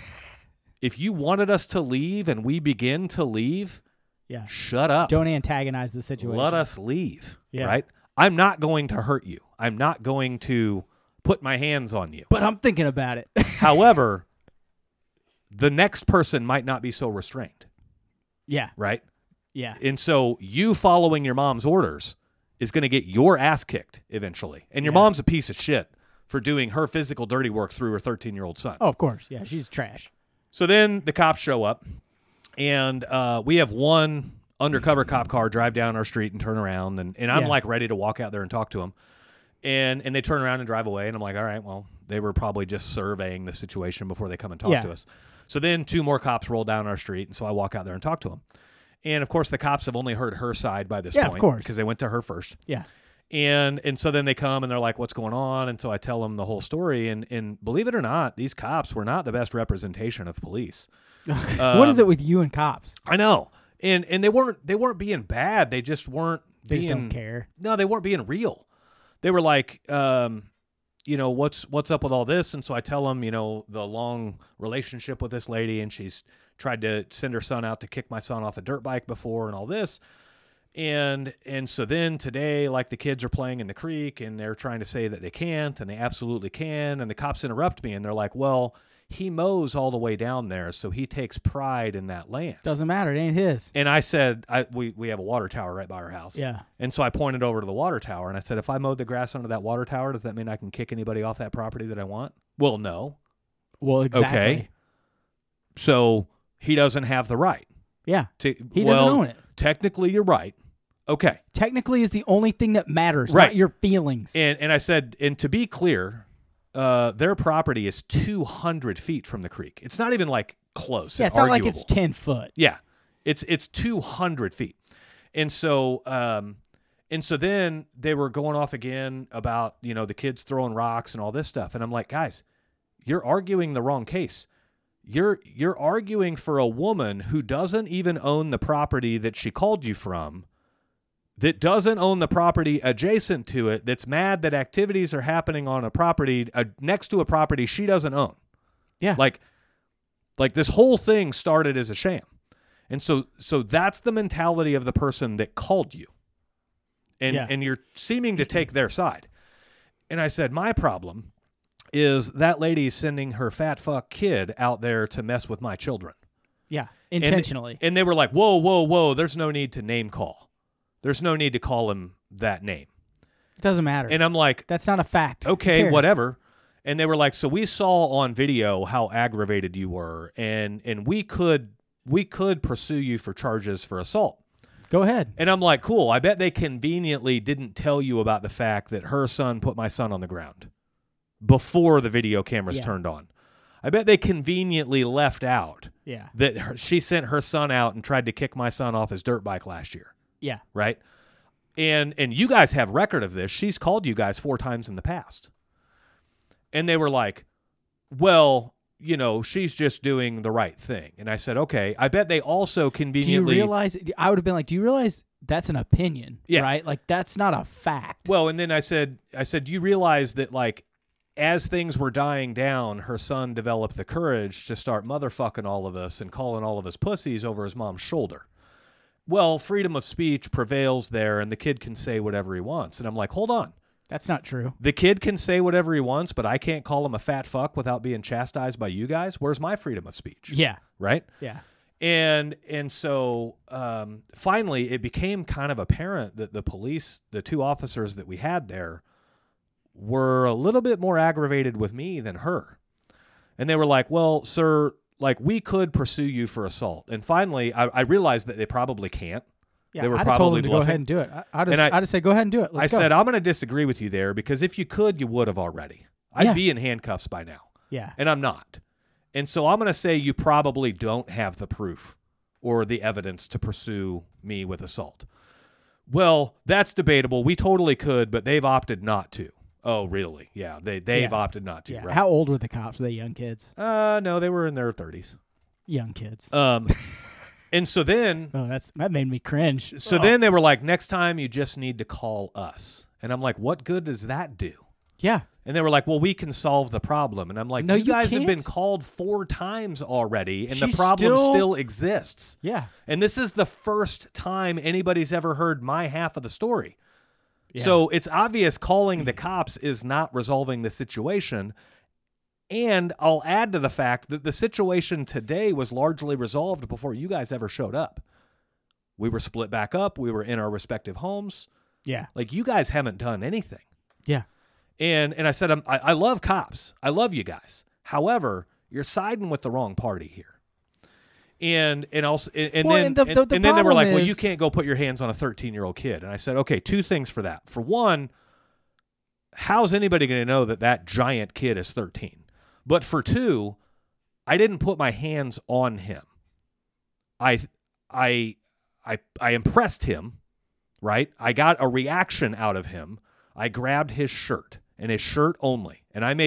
If you wanted us to leave and we begin to leave, Yeah. shut up. Don't antagonize the situation. Let us leave. Yeah. Right? I'm not going to hurt you. I'm not going to put my hands on you. But I'm thinking about it. However, the next person might not be so restrained, Yeah. right? Yeah. And so you following your mom's orders is going to get your ass kicked eventually. And your Yeah. mom's a piece of shit for doing her physical dirty work through her 13-year-old son. Oh, of course. Yeah, she's trash. So then the cops show up, and we have one undercover cop car drive down our street and turn around, and I'm Yeah. like ready to walk out there and talk to them. And they turn around and drive away, and I'm like, all right, well, they were probably just surveying the situation before they come and talk Yeah. to us. So then two more cops roll down our street, and so I walk out there and talk to them. And, of course, the cops have only heard her side by this Yeah, of point course. because they went to her first. Yeah. And so then they come and they're like, "What's going on?" And so I tell them the whole story. And believe it or not, these cops were not the best representation of police. What is it with you and cops? I know. And they weren't being bad. They just weren't They being, just don't care. No, they weren't being real. They were like, what's up with all this? And so I tell them, the long relationship with this lady, and she's tried to send her son out to kick my son off a dirt bike before and all this. And so then today, like, the kids are playing in the creek and they're trying to say that they can't, and they absolutely can. And the cops interrupt me and they're like, "Well, he mows all the way down there, so he takes pride in that land." Doesn't matter. It ain't his. And I said, we have a water tower right by our house. Yeah. And so I pointed over to the water tower and I said, "If I mowed the grass under that water tower, does that mean I can kick anybody off that property that I want?" "Well, no." Well, exactly. Okay. So he doesn't have the right. Yeah. To, He well, doesn't own it. Technically, you're right. Okay. Technically is the only thing that matters, Right. not your feelings. And I said, and to be clear, their property is 200 feet from the creek. It's not even like close. Yeah, and it's not like arguable. it's 10 foot. Yeah, it's 200 feet, and so then they were going off again about the kids throwing rocks and all this stuff, and I'm like, guys, you're arguing the wrong case. You're arguing for a woman who doesn't even own the property that she called you from, that doesn't own the property adjacent to it, that's mad that activities are happening on a property next to a property she doesn't own. Yeah. Like this whole thing started as a sham. And so that's the mentality of the person that called you. And you're seeming to take their side. And I said, my problem is that lady's sending her fat fuck kid out there to mess with my children. Yeah, intentionally. And they were like, whoa, there's no need to name call. There's no need to call him that name. It doesn't matter. And I'm like, that's not a fact. Okay, whatever. And they were like, so we saw on video how aggravated you were, and we could pursue you for charges for assault. Go ahead. And I'm like, cool. I bet they conveniently didn't tell you about the fact that her son put my son on the ground before the video cameras turned on. I bet they conveniently left out that she sent her son out and tried to kick my son off his dirt bike last year. Yeah. Right? And you guys have record of this. She's called you guys 4 times in the past. And they were like, well, you know, she's just doing the right thing. And I said, okay. I bet they also conveniently... Do you realize... I would have been like, do you realize that's an opinion, right? Like, that's not a fact. Well, and then I said, do you realize that, like, as things were dying down, her son developed the courage to start motherfucking all of us and calling all of us pussies over his mom's shoulder? Well, freedom of speech prevails there, and the kid can say whatever he wants. And I'm like, hold on. That's not true. The kid can say whatever he wants, but I can't call him a fat fuck without being chastised by you guys. Where's my freedom of speech? Yeah. Right? Yeah. And so finally, it became kind of apparent that the police, the 2 officers that we had there, were a little bit more aggravated with me than her. And they were like, well, sir, like, we could pursue you for assault. And finally, I realized that they probably can't. Yeah, they were I'd probably have told him to bluffing. Go ahead and do it. I'd just say, go ahead and do it. Let's go. I said, I'm going to disagree with you there, because if you could, you would have already. I'd be in handcuffs by now. Yeah. And I'm not. And so I'm going to say you probably don't have the proof or the evidence to pursue me with assault. Well, that's debatable. We totally could, but they've opted not to. Oh, really? Yeah, they've opted not to. Yeah. Right? How old were the cops? Were they young kids? No, they were in their 30s. Young kids. And so then... Oh, that made me cringe. So then they were like, next time you just need to call us. And I'm like, what good does that do? Yeah. And they were like, well, we can solve the problem. And I'm like, no, you guys can't. have been called 4 times already, and She's the problem still exists. Yeah. And this is the first time anybody's ever heard my half of the story. Yeah. So it's obvious calling the cops is not resolving the situation. And I'll add to the fact that the situation today was largely resolved before you guys ever showed up. We were split back up. We were in our respective homes. Yeah. Like, you guys haven't done anything. Yeah. And I said, I love cops. I love you guys. However, you're siding with the wrong party here. And then they were like, well, you can't go put your hands on a 13-year-old kid. And I said, okay, 2 things for that. For one, how's anybody going to know that giant kid is 13? But for 2, I didn't put my hands on him. I impressed him, right? I got a reaction out of him. I grabbed his shirt, and his shirt only. And I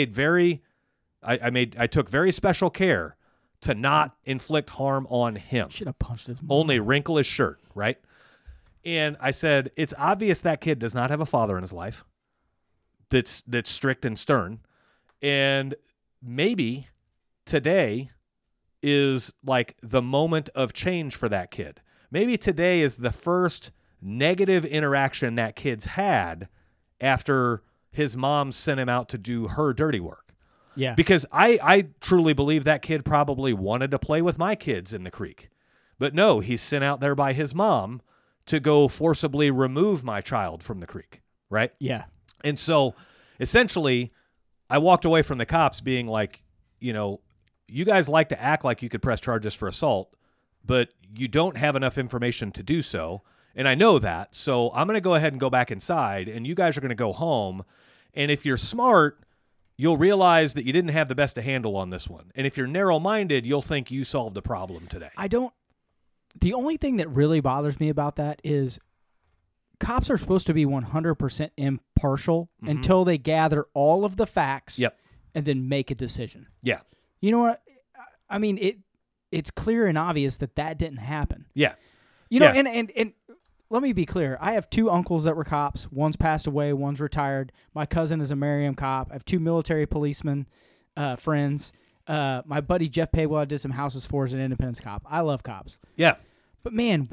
took very special care to not inflict harm on him. Should have punched his mom. Only wrinkle his shirt, right? And I said, it's obvious that kid does not have a father in his life that's strict and stern. And maybe today is like the moment of change for that kid. Maybe today is the first negative interaction that kid's had after his mom sent him out to do her dirty work. Yeah. Because I truly believe that kid probably wanted to play with my kids in the creek. But no, he's sent out there by his mom to go forcibly remove my child from the creek, right? Yeah. And so essentially, I walked away from the cops being like, you know, you guys like to act like you could press charges for assault, but you don't have enough information to do so. And I know that. So I'm going to go ahead and go back inside, and you guys are going to go home. And if you're smart, you'll realize that you didn't have the best of handle on this one. And if you're narrow-minded, you'll think you solved a problem today. The only thing that really bothers me about that is cops are supposed to be 100% impartial until they gather all of the facts and then make a decision. Yeah. You know what? I mean, it's clear and obvious that didn't happen. Yeah. You know, and let me be clear. I have 2 uncles that were cops. One's passed away. One's retired. My cousin is a Merriam cop. I have 2 military policemen friends. My buddy Jeff Paywell did some houses for as an Independence cop. I love cops. Yeah. But man,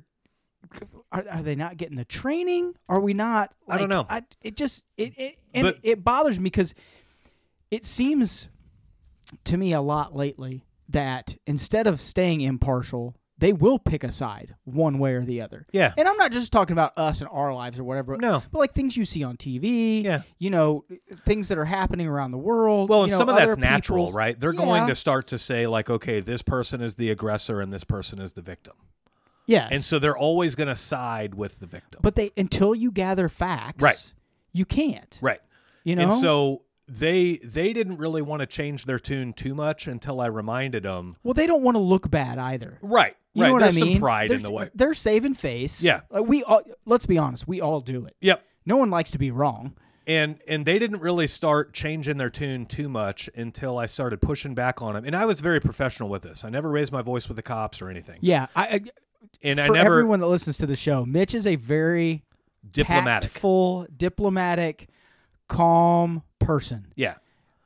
are they not getting the training? Are we not? I don't know. It bothers me because it seems to me a lot lately that instead of staying impartial, they will pick a side one way or the other. Yeah. And I'm not just talking about us and our lives or whatever. No. But like things you see on TV. Yeah. You know, things that are happening around the world. Well, and some of that's other natural, people's- right? They're going to start to say, like, okay, this person is the aggressor and this person is the victim. Yes. And so they're always going to side with the victim. But until you gather facts, Right. you can't. Right. You know? And so they didn't really want to change their tune too much until I reminded them. Well, they don't want to look bad either. Right. You know what There's I mean? some pride in the way. They're saving face. Yeah. Let's be honest. We all do it. Yep. No one likes to be wrong. And they didn't really start changing their tune too much until I started pushing back on them. And I was very professional with this. I never raised my voice with the cops or anything. Yeah. And for I never everyone that listens to the show, Mitch is a very diplomatic. tactful, diplomatic, calm person. Yeah.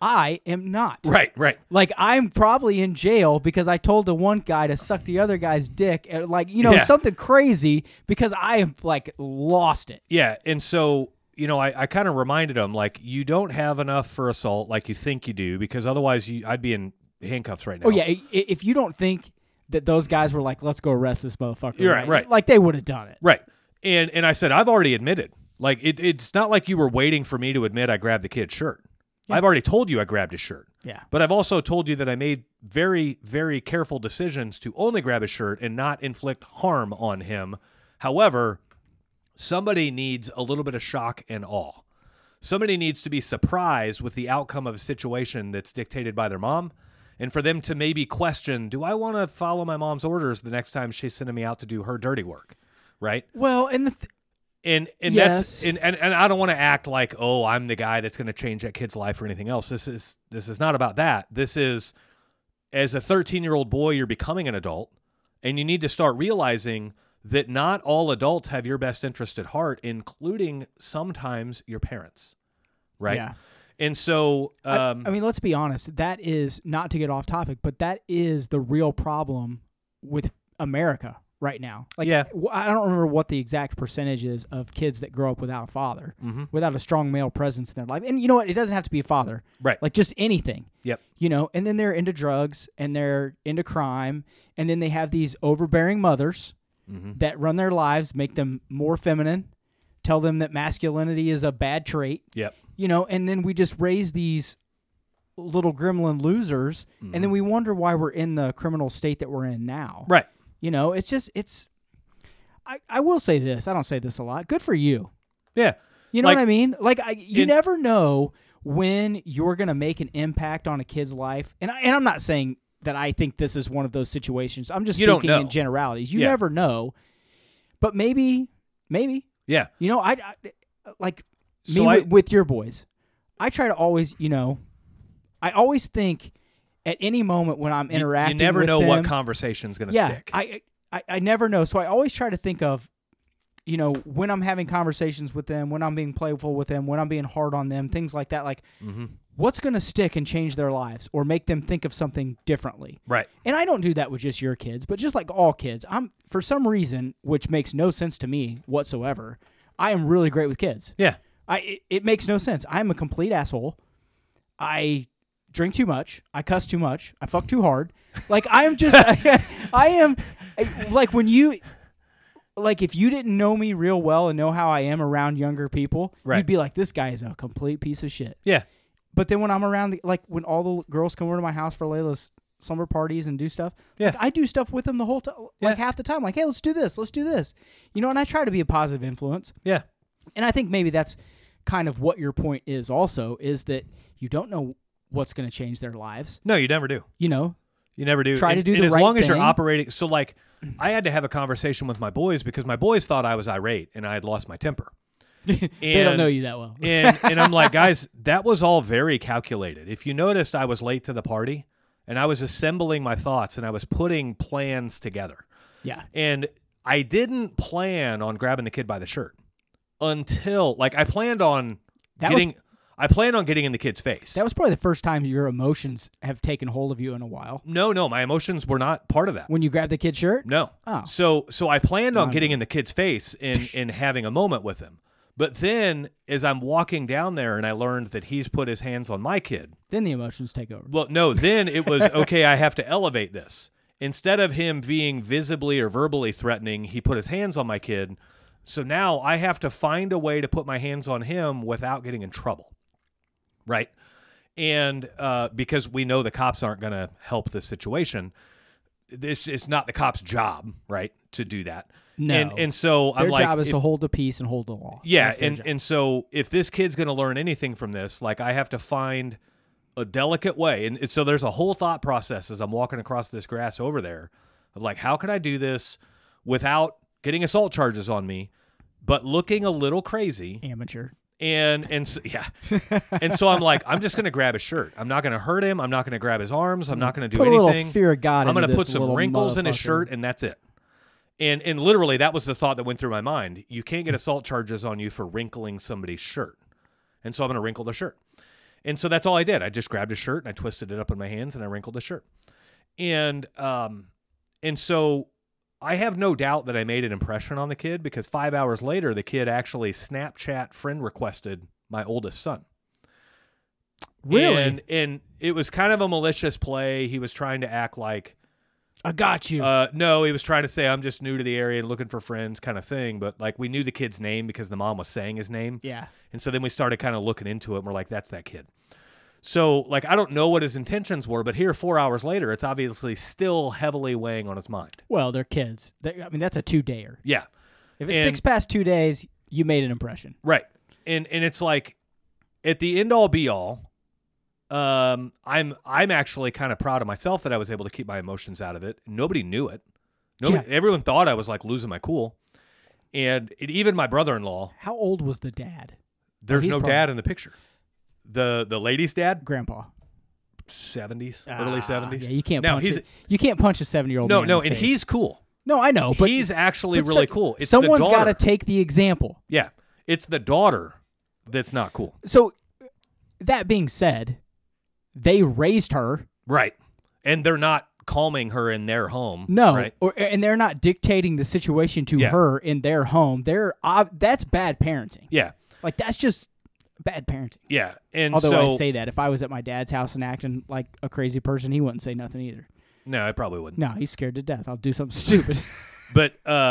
I am not. Right. Like, I'm probably in jail because I told the one guy to suck the other guy's dick, and Yeah. something crazy because I have, lost it. Yeah. And so, I kind of reminded him, like, you don't have enough for assault like you think you do, because otherwise I'd be in handcuffs right now. Oh, yeah. If you don't think that those guys were like, let's go arrest this motherfucker. You're right. Like, they would have done it. Right. And I said, I've already admitted. Like, it's not like you were waiting for me to admit I grabbed the kid's shirt. Yeah. I've already told you I grabbed his shirt. Yeah. But I've also told you that I made very, very careful decisions to only grab his shirt and not inflict harm on him. However, somebody needs a little bit of shock and awe. Somebody needs to be surprised with the outcome of a situation that's dictated by their mom, and for them to maybe question, do I want to follow my mom's orders the next time she's sending me out to do her dirty work? Right? Well, and And yes. that's and I don't want to act like, oh, I'm the guy that's going to change that kid's life or anything else. This is not about that. This is, as a 13-year-old boy, you're becoming an adult, and you need to start realizing that not all adults have your best interest at heart, including sometimes your parents. Right? Yeah. And so I mean, let's be honest. That is, not to get off topic, but that is the real problem with America right now. Like, yeah. I don't remember what the exact percentage is of kids that grow up without a father, without a strong male presence in their life. And you know what? It doesn't have to be a father. Right. Like, just anything. Yep. And then they're into drugs and they're into crime. And then they have these overbearing mothers that run their lives, make them more feminine, tell them that masculinity is a bad trait. Yep. And then we just raise these little gremlin losers, and then we wonder why we're in the criminal state that we're in now. Right. I will say this. I don't say this a lot. Good for you. Yeah. You know what I mean? Like, you never know when you're going to make an impact on a kid's life. And I'm not saying that I think this is one of those situations. I'm just speaking in generalities. You never know. But maybe. Yeah. I like me with your boys. I try to always, I always think at any moment when I'm interacting with them. You never know what conversation's going to stick. I never know. So I always try to think of, when I'm having conversations with them, when I'm being playful with them, when I'm being hard on them, things like that. Like, what's going to stick and change their lives or make them think of something differently? Right. And I don't do that with just your kids, but just like all kids. For some reason, which makes no sense to me whatsoever, I am really great with kids. Yeah. It makes no sense. I'm a complete asshole. I drink too much. I cuss too much. I fuck too hard. Like, I am just, I am, like, when you, like, if you didn't know me real well and know how I am around younger people, you'd be like, this guy is a complete piece of shit. Yeah. But then when I'm around, when all the girls come over to my house for Layla's slumber parties and do stuff, I do stuff with them the whole time, half the time. Like, hey, let's do this. And I try to be a positive influence. Yeah. And I think maybe that's kind of what your point is also, is that you don't know what's going to change their lives. No, you never do. You never do. Try to do the right thing. And as long as you're operating, so like, I had to have a conversation with my boys because my boys thought I was irate and I had lost my temper. They don't know you that well. and I'm like, guys, that was all very calculated. If you noticed, I was late to the party and I was assembling my thoughts and I was putting plans together. Yeah. And I didn't plan on grabbing the kid by the shirt until, like, I planned on I plan on getting in the kid's face. That was probably the first time your emotions have taken hold of you in a while. No, my emotions were not part of that. When you grabbed the kid's shirt? No. Oh. So I planned on getting in the kid's face and having a moment with him. But then as I'm walking down there and I learned that he's put his hands on my kid. Then the emotions take over. Well, no, then it was, okay, I have to elevate this. Instead of him being visibly or verbally threatening, he put his hands on my kid. So now I have to find a way to put my hands on him without getting in trouble. Right? And because we know the cops aren't going to help this situation, it's not the cops' job, right, to do that. No. And so I'm like, their job is to hold the peace and hold the law. yeah, That's their job. and so if this kid's going to learn anything from this, like I have to find a delicate way. And so there's a whole thought process as I'm walking across this grass over there of like, how can I do this without getting assault charges on me, but looking a little crazy? Amateur. And so, yeah. And so I'm like, I'm just going to grab his shirt. I'm not going to hurt him. I'm not going to grab his arms. I'm not going to do Put a anything. little fear of God I'm into going to put this some little wrinkles in his motherfucker. shirt, and that's it. And literally, that was the thought that went through my mind. You can't get assault charges on you for wrinkling somebody's shirt. And so I'm going to wrinkle the shirt. And so that's all I did. I just grabbed his shirt, and I twisted it up in my hands, and I wrinkled the shirt. And so I have no doubt that I made an impression on the kid, because 5 hours later, the kid actually Snapchat friend requested my oldest son. Really? And it was kind of a malicious play. He was trying to act like, I got you. no, he was trying to say, I'm just new to the area and looking for friends kind of thing. But like, we knew the kid's name because the mom was saying his name. Yeah. And so then we started kind of looking into it, and we're like, that's that kid. So like, I don't know what his intentions were, but here 4 hours later, it's obviously still heavily weighing on his mind. Well, they're kids. I mean, that's a 2-dayer. Yeah. If it sticks past 2 days, you made an impression. Right. And it's like, at the end all be all, I'm actually kind of proud of myself that I was able to keep my emotions out of it. Nobody knew it. Everyone thought I was like losing my cool. And even my brother-in-law. How old was the dad? There's He's no probably- dad in the picture. The lady's dad, Grandpa. 70s, early 70s. Yeah, you can't Now, punch he's it. You can't punch a 7-year-old no, man no, in the and face. he's cool. No, I know, but He's actually but really cool. It's someone's the got daughter. to take the example. Yeah, it's the daughter that's not cool. So, that being said, they raised her. Right, and they're not calming her in their home. No, right? and they're not dictating the situation to Yeah. her in their home. That's bad parenting. Yeah, Like, that's just bad parenting. yeah, and Although so I say that, if I was at my dad's house and acting like a crazy person, he wouldn't say nothing either. no, I probably wouldn't. No, he's scared to death. I'll do something stupid. But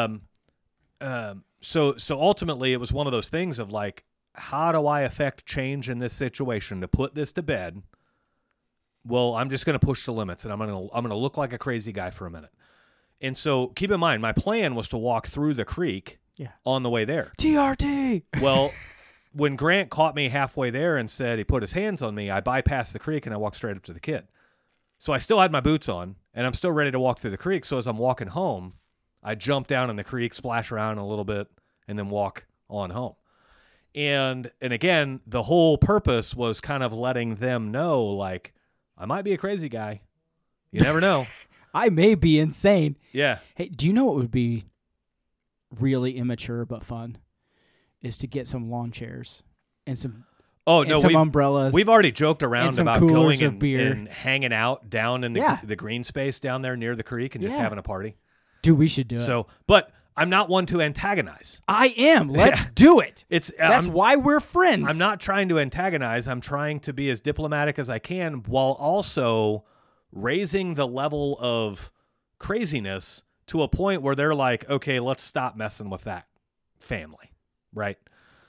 so ultimately, it was one of those things of like, how do I affect change in this situation to put this to bed? Well, I'm just going to push the limits, and I'm going to look like a crazy guy for a minute. And so keep in mind, my plan was to walk through the creek Yeah. on the way there. TRT. Well, when Grant caught me halfway there and said he put his hands on me, I bypassed the creek and I walked straight up to the kid. So I still had my boots on, and I'm still ready to walk through the creek. So as I'm walking home, I jump down in the creek, splash around a little bit, and then walk on home. And again, the whole purpose was kind of letting them know, like, I might be a crazy guy. You never know. I may be insane. Yeah. Hey, do you know what would be really immature but fun? Is to get some lawn chairs and some Oh, and no, some umbrellas. We've already joked around some about coolers going of beer. and hanging out down in the Yeah. the green space down there near the creek and just Yeah. having a party. Dude, we should do it. So, but I'm not one to antagonize. I am. Let's do it. It's That's why we're friends. I'm not trying to antagonize. I'm trying to be as diplomatic as I can while also raising the level of craziness to a point where they're like, okay, let's stop messing with that family, right?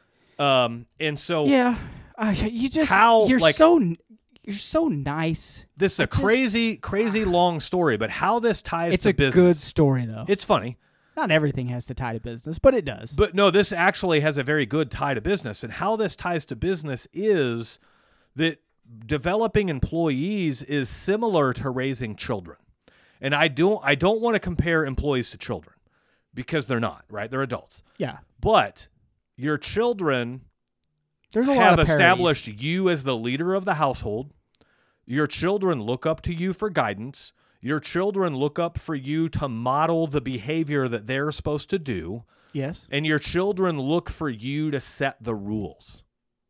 And so Yeah. You just How, you're like- so nice. this is a crazy long story, but how this ties It's to a business. good story though. It's funny. Not everything has to tie to business, but it does. But no, this actually has a very good tie to business. And how this ties to business is that developing employees is similar to raising children. And I don't want to compare employees to children because they're not, right? They're adults. yeah. But your children There's a lot have of established parodies. you as the leader of the household. Your children look up to you for guidance. Your children look up for you to model the behavior that they're supposed to do. Yes. And your children look for you to set the rules,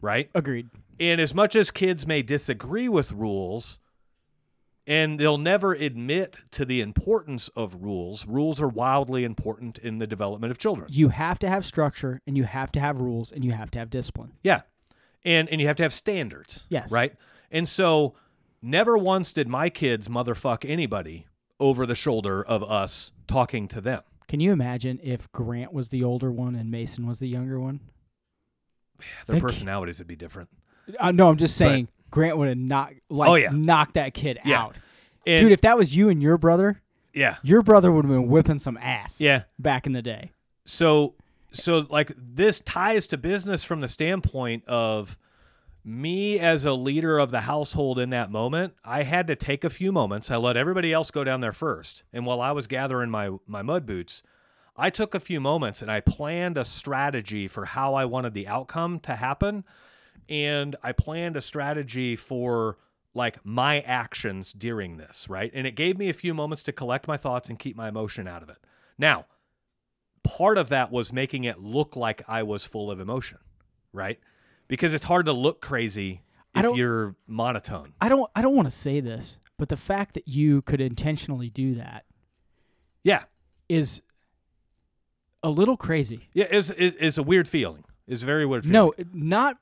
right? Agreed. And as much as kids may disagree with rules, and they'll never admit to the importance of rules, rules are wildly important in the development of children. You have to have structure, and you have to have rules, and you have to have discipline. Yeah. And you have to have standards. Yes. Right? And so never once did my kids motherfuck anybody over the shoulder of us talking to them. Can you imagine if Grant was the older one and Mason was the younger one? Their personalities would be different. No, I'm just saying Grant would have knocked that kid out. And, dude, if that was you and your brother, your brother would have been whipping some ass back in the day. So like this ties to business from the standpoint of me as a leader of the household in that moment. I had to take a few moments. I let everybody else go down there first. And while I was gathering my mud boots, I took a few moments and I planned a strategy for how I wanted the outcome to happen. And I planned a strategy for like my actions during this, right? And it gave me a few moments to collect my thoughts and keep my emotion out of it. Now, part of that was making it look like I was full of emotion, right? Because it's hard to look crazy if you're monotone. I don't want to say this, but the fact that you could intentionally do that is a little crazy. Yeah, is a weird feeling. It's a very weird feeling. No, not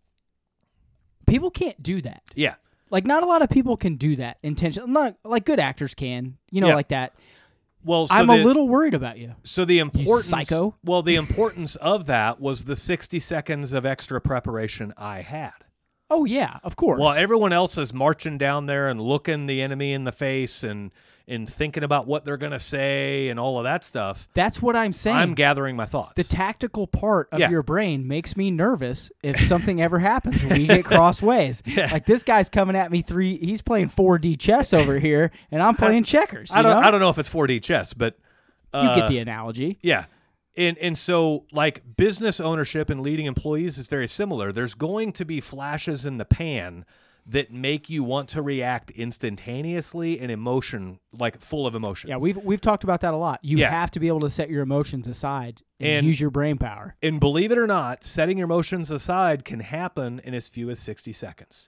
people can't do that. Yeah. Like not a lot of people can do that intentionally. Not like good actors can, like that. Well, so I'm a little worried about you. So the importance, psycho. Well, the importance of that was the 60 seconds of extra preparation I had. Oh yeah, of course. While everyone else is marching down there and looking the enemy in the face and thinking about what they're going to say and all of that stuff. That's what I'm saying. I'm gathering my thoughts. The tactical part of your brain makes me nervous if something ever happens when we get crossways. Like this guy's coming at me he's playing 4D chess over here and I'm playing checkers. I don't know if it's 4D chess, but you get the analogy. Yeah. And so like business ownership and leading employees is very similar. There's going to be flashes in the pan that make you want to react instantaneously and full of emotion. Yeah, we've talked about that a lot. You have to be able to set your emotions aside and use your brain power. And believe it or not, setting your emotions aside can happen in as few as 60 seconds.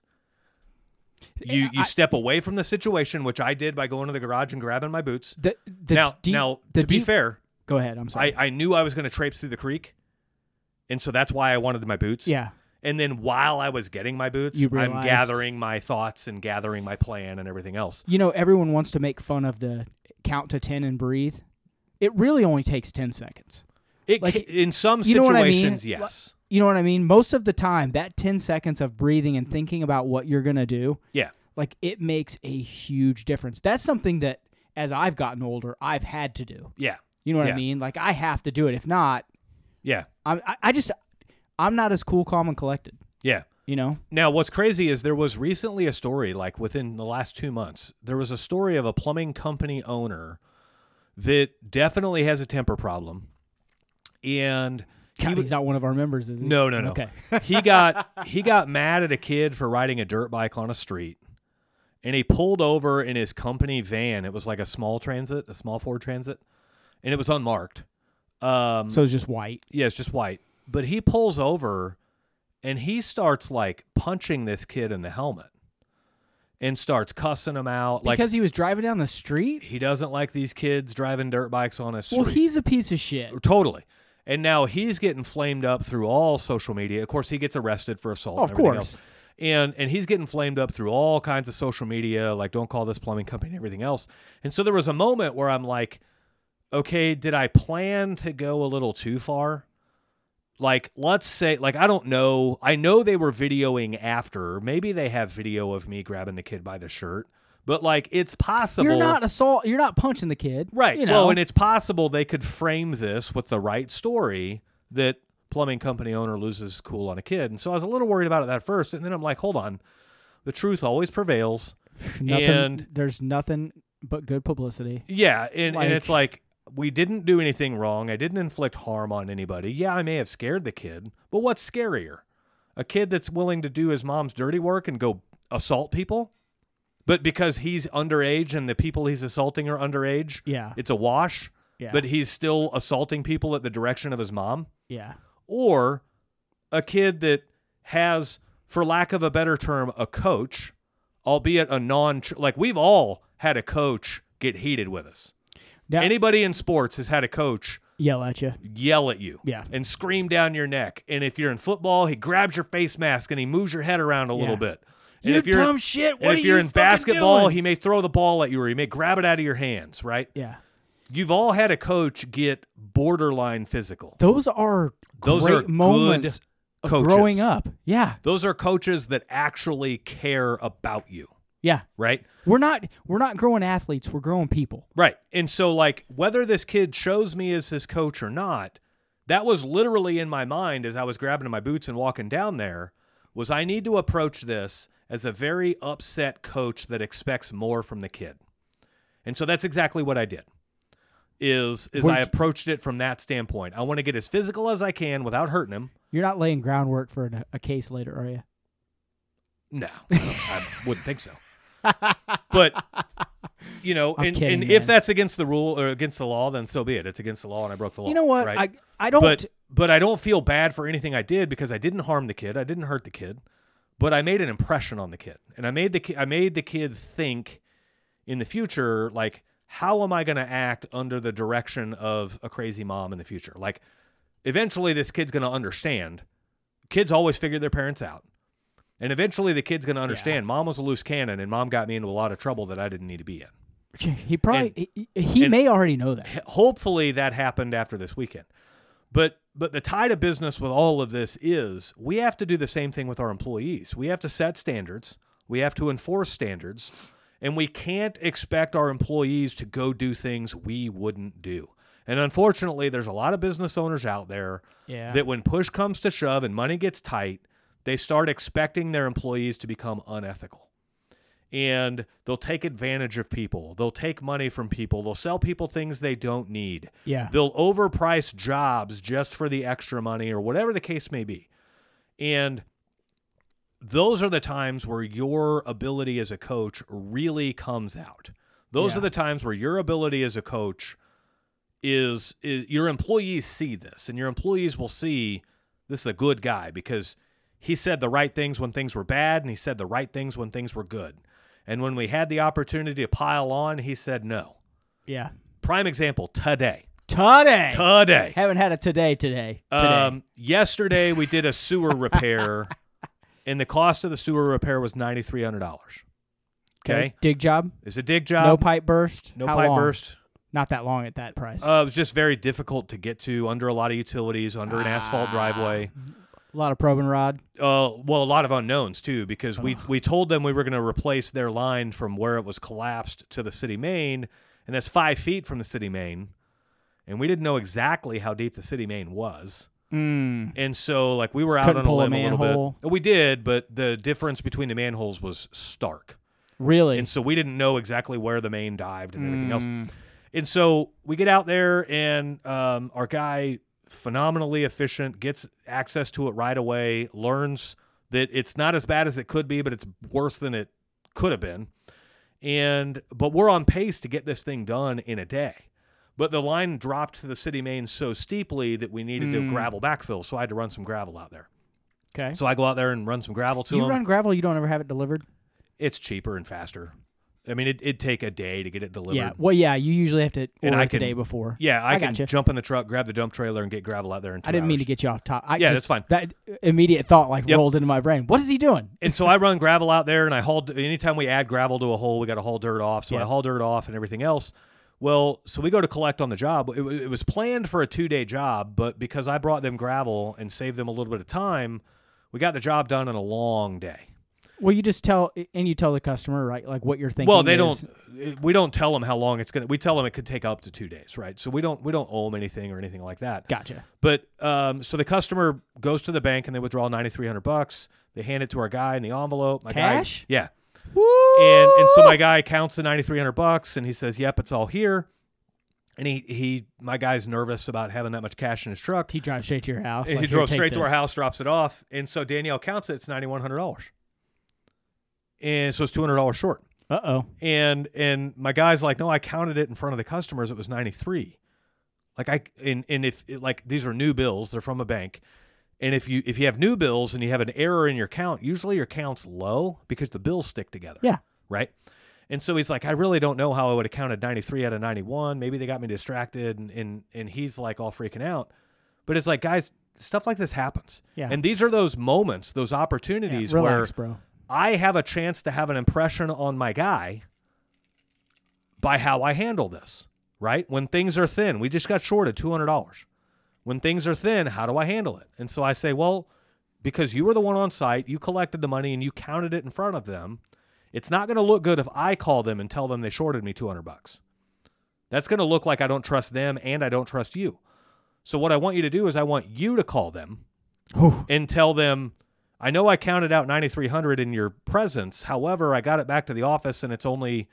You step away from the situation, which I did by going to the garage and grabbing my boots. To be fair, go ahead. I'm sorry. I knew I was going to traipse through the creek, and so that's why I wanted my boots. Yeah. And then while I was getting my boots, I'm gathering my thoughts and gathering my plan and everything else. Everyone wants to make fun of the count to 10 and breathe. It really only takes 10 seconds. In some situations, yes. You know what I mean? Most of the time, that 10 seconds of breathing and thinking about what you're going to do, it makes a huge difference. That's something that, as I've gotten older, I've had to do. Yeah. You know what I mean? Like, I have to do it. If not, I'm not as cool, calm, and collected. Yeah. Now, what's crazy is there was recently a story, like within the last 2 months, there was a story of a plumbing company owner that definitely has a temper problem. And he's not one of our members, is he? No. Okay. He got mad at a kid for riding a dirt bike on a street. And he pulled over in his company van. It was like a small Ford Transit. And it was unmarked. So it's just white. Yeah, it's just white. But he pulls over and he starts like punching this kid in the helmet and starts cussing him out. Because he was driving down the street? He doesn't like these kids driving dirt bikes on his street. Well, he's a piece of shit. Totally. And now he's getting flamed up through all social media. Of course, he gets arrested for assault. Of course. And he's getting flamed up through all kinds of social media, like don't call this plumbing company and everything else. And so there was a moment where I'm like, okay, did I plan to go a little too far? Like, let's say, like, I don't know. I know they were videoing after. Maybe they have video of me grabbing the kid by the shirt. But, like, it's possible. You're not punching the kid. Right. Well, and it's possible they could frame this with the right story that plumbing company owner loses cool on a kid. And so I was a little worried about it at first. And then I'm like, hold on. The truth always prevails. There's nothing but good publicity. Yeah. And it's like, we didn't do anything wrong. I didn't inflict harm on anybody. Yeah, I may have scared the kid, but what's scarier? A kid that's willing to do his mom's dirty work and go assault people? But because he's underage and the people he's assaulting are underage, it's a wash, but he's still assaulting people at the direction of his mom? Yeah. Or a kid that has, for lack of a better term, a coach, albeit a like we've all had a coach get heated with us. Now, Anybody in sports has had a coach yell at you. Yeah. And scream down your neck. And if you're in football, he grabs your face mask and he moves your head around a little bit. And You if you're dumb shit. What and are if you're you in fucking basketball, doing? he may throw the ball at you or he may grab it out of your hands, right? Yeah. You've all had a coach get borderline physical. Those are great moments of coaches. growing up. Yeah. Those are coaches that actually care about you, Yeah. right? We're not growing athletes, we're growing people. Right. And so, like, whether this kid chose me as his coach or not, that was literally in my mind as I was grabbing my boots and walking down there, was I need to approach this as a very upset coach that expects more from the kid. And so that's exactly what I did. I approached it from that standpoint. I want to get as physical as I can without hurting him. You're not laying groundwork for a case later, are you? No, I wouldn't think so. But, you know, I'm kidding, and if man. that's against the rule or against the law, then so be it. It's against the law and I broke the law. You know what? Right? I don't. But I don't feel bad for anything I did because I didn't harm the kid. I didn't hurt the kid. But I made an impression on the kid. And I made the kid think in the future, like, how am I going to act under the direction of a crazy mom in the future? Like, eventually this kid's going to understand. Kids always figure their parents out. And eventually the kid's going to understand mom was a loose cannon and mom got me into a lot of trouble that I didn't need to be in. He probably he may already know that. Hopefully that happened after this weekend. But the tie to business with all of this is we have to do the same thing with our employees. We have to set standards. We have to enforce standards. And we can't expect our employees to go do things we wouldn't do. And unfortunately, there's a lot of business owners out there that when push comes to shove and money gets tight, they start expecting their employees to become unethical. And they'll take advantage of people. They'll take money from people. They'll sell people things they don't need. Yeah. They'll overprice jobs just for the extra money or whatever the case may be. And those are the times where your ability as a coach really comes out. Those are the times where your ability as a coach is your employees see this, and your employees will see this is a good guy because he said the right things when things were bad, and he said the right things when things were good. And when we had the opportunity to pile on, he said no. Yeah. Prime example, today. Haven't had a today. Yesterday we did a sewer repair, and the cost of the sewer repair was $9,300. Okay. Dig job? It's a dig job. No pipe burst? No How pipe long? burst. Not that long at that price. It was just very difficult to get to under a lot of utilities, under an asphalt driveway. A lot of probing rod. Well, a lot of unknowns, too, because we told them we were going to replace their line from where it was collapsed to the city main, and that's 5 feet from the city main, and we didn't know exactly how deep the city main was. And so, like, we were out on a limb a little bit. We did, but the difference between the manholes was stark. Really? And so we didn't know exactly where the main dived and everything else. And so we get out there, and our guy, phenomenally efficient, gets access to it right away, learns that it's not as bad as it could be, but it's worse than it could have been. But we're on pace to get this thing done in a day. But the line dropped to the city main so steeply that we needed to gravel backfill, so I had to run some gravel out there. Okay. So I go out there and run some gravel to them. You run gravel, you don't ever have it delivered? It's cheaper and faster. I mean, it'd take a day to get it delivered. Yeah. Well, yeah, you usually have to order it the day before. Yeah, I can gotcha. jump in the truck, grab the dump trailer, and get gravel out there in 2 hours. I didn't mean to get you off top. That's fine. That immediate thought rolled into my brain. What is he doing? And so I run gravel out there, and I haul. Anytime we add gravel to a hole, we got to haul dirt off. So I haul dirt off and everything else. Well, so we go to collect on the job. It was planned for a 2-day job, but because I brought them gravel and saved them a little bit of time, we got the job done in a long day. Well, you just tell the customer, right, like what you're thinking. Well, we don't tell them how long it's going to. We tell them it could take up to 2 days, right? So we don't owe them anything or anything like that. Gotcha. But so the customer goes to the bank and they withdraw $9,300. They hand it to our guy in the envelope. Cash? Yeah. Woo! And so my guy counts the $9,300 and he says, "Yep, it's all here." And my guy's nervous about having that much cash in his truck. He drives straight to your house. And he drove straight to our house, drops it off, and so Danielle counts it. It's $9,100. And so it's $200 short. Uh-oh. And my guy's like, "No, I counted it in front of the customers. It was $93." Like if these are new bills, they're from a bank. And if you have new bills and you have an error in your count, usually your count's low because the bills stick together. Yeah. Right? And so he's like, I really don't know how I would have counted 93 out of 91. Maybe they got me distracted, and he's like all freaking out. But it's like, guys, stuff like this happens. Yeah. And these are those moments, those opportunities relax, where bro. I have a chance to have an impression on my guy by how I handle this, right? When things are thin, we just got shorted $200. When things are thin, how do I handle it? And so I say, well, because you were the one on site, you collected the money and you counted it in front of them, it's not going to look good if I call them and tell them they shorted me $200. That's going to look like I don't trust them and I don't trust you. So what I want you to do is I want you to call them and tell them, I know I counted out 9,300 in your presence. However, I got it back to the office and it's only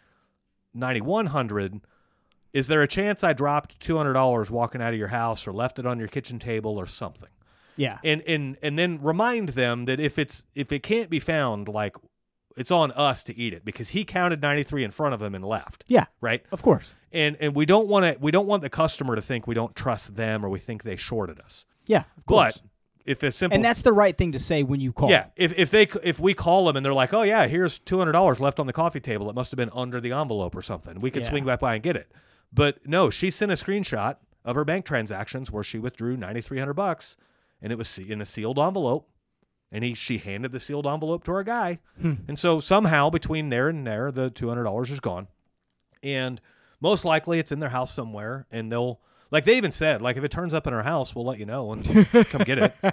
9,100. Is there a chance I dropped $200 walking out of your house or left it on your kitchen table or something? Yeah. And then remind them that if it can't be found, like, it's on us to eat it because he counted 93 in front of him and left. Yeah. Right? Of course. And we don't want the customer to think we don't trust them or we think they shorted us. Yeah, of course. But if it's simple, and that's the right thing to say when you call. Yeah, if we call them and they're like, oh yeah, here's $200 left on the coffee table, it must have been under the envelope or something. We could swing back by and get it. But no, she sent a screenshot of her bank transactions where she withdrew $9,300, and it was in a sealed envelope, and she handed the sealed envelope to our guy, and so somehow between there and there, the $200 is gone, and most likely it's in their house somewhere, and they'll. Like they even said, like if it turns up in our house, we'll let you know and come get it.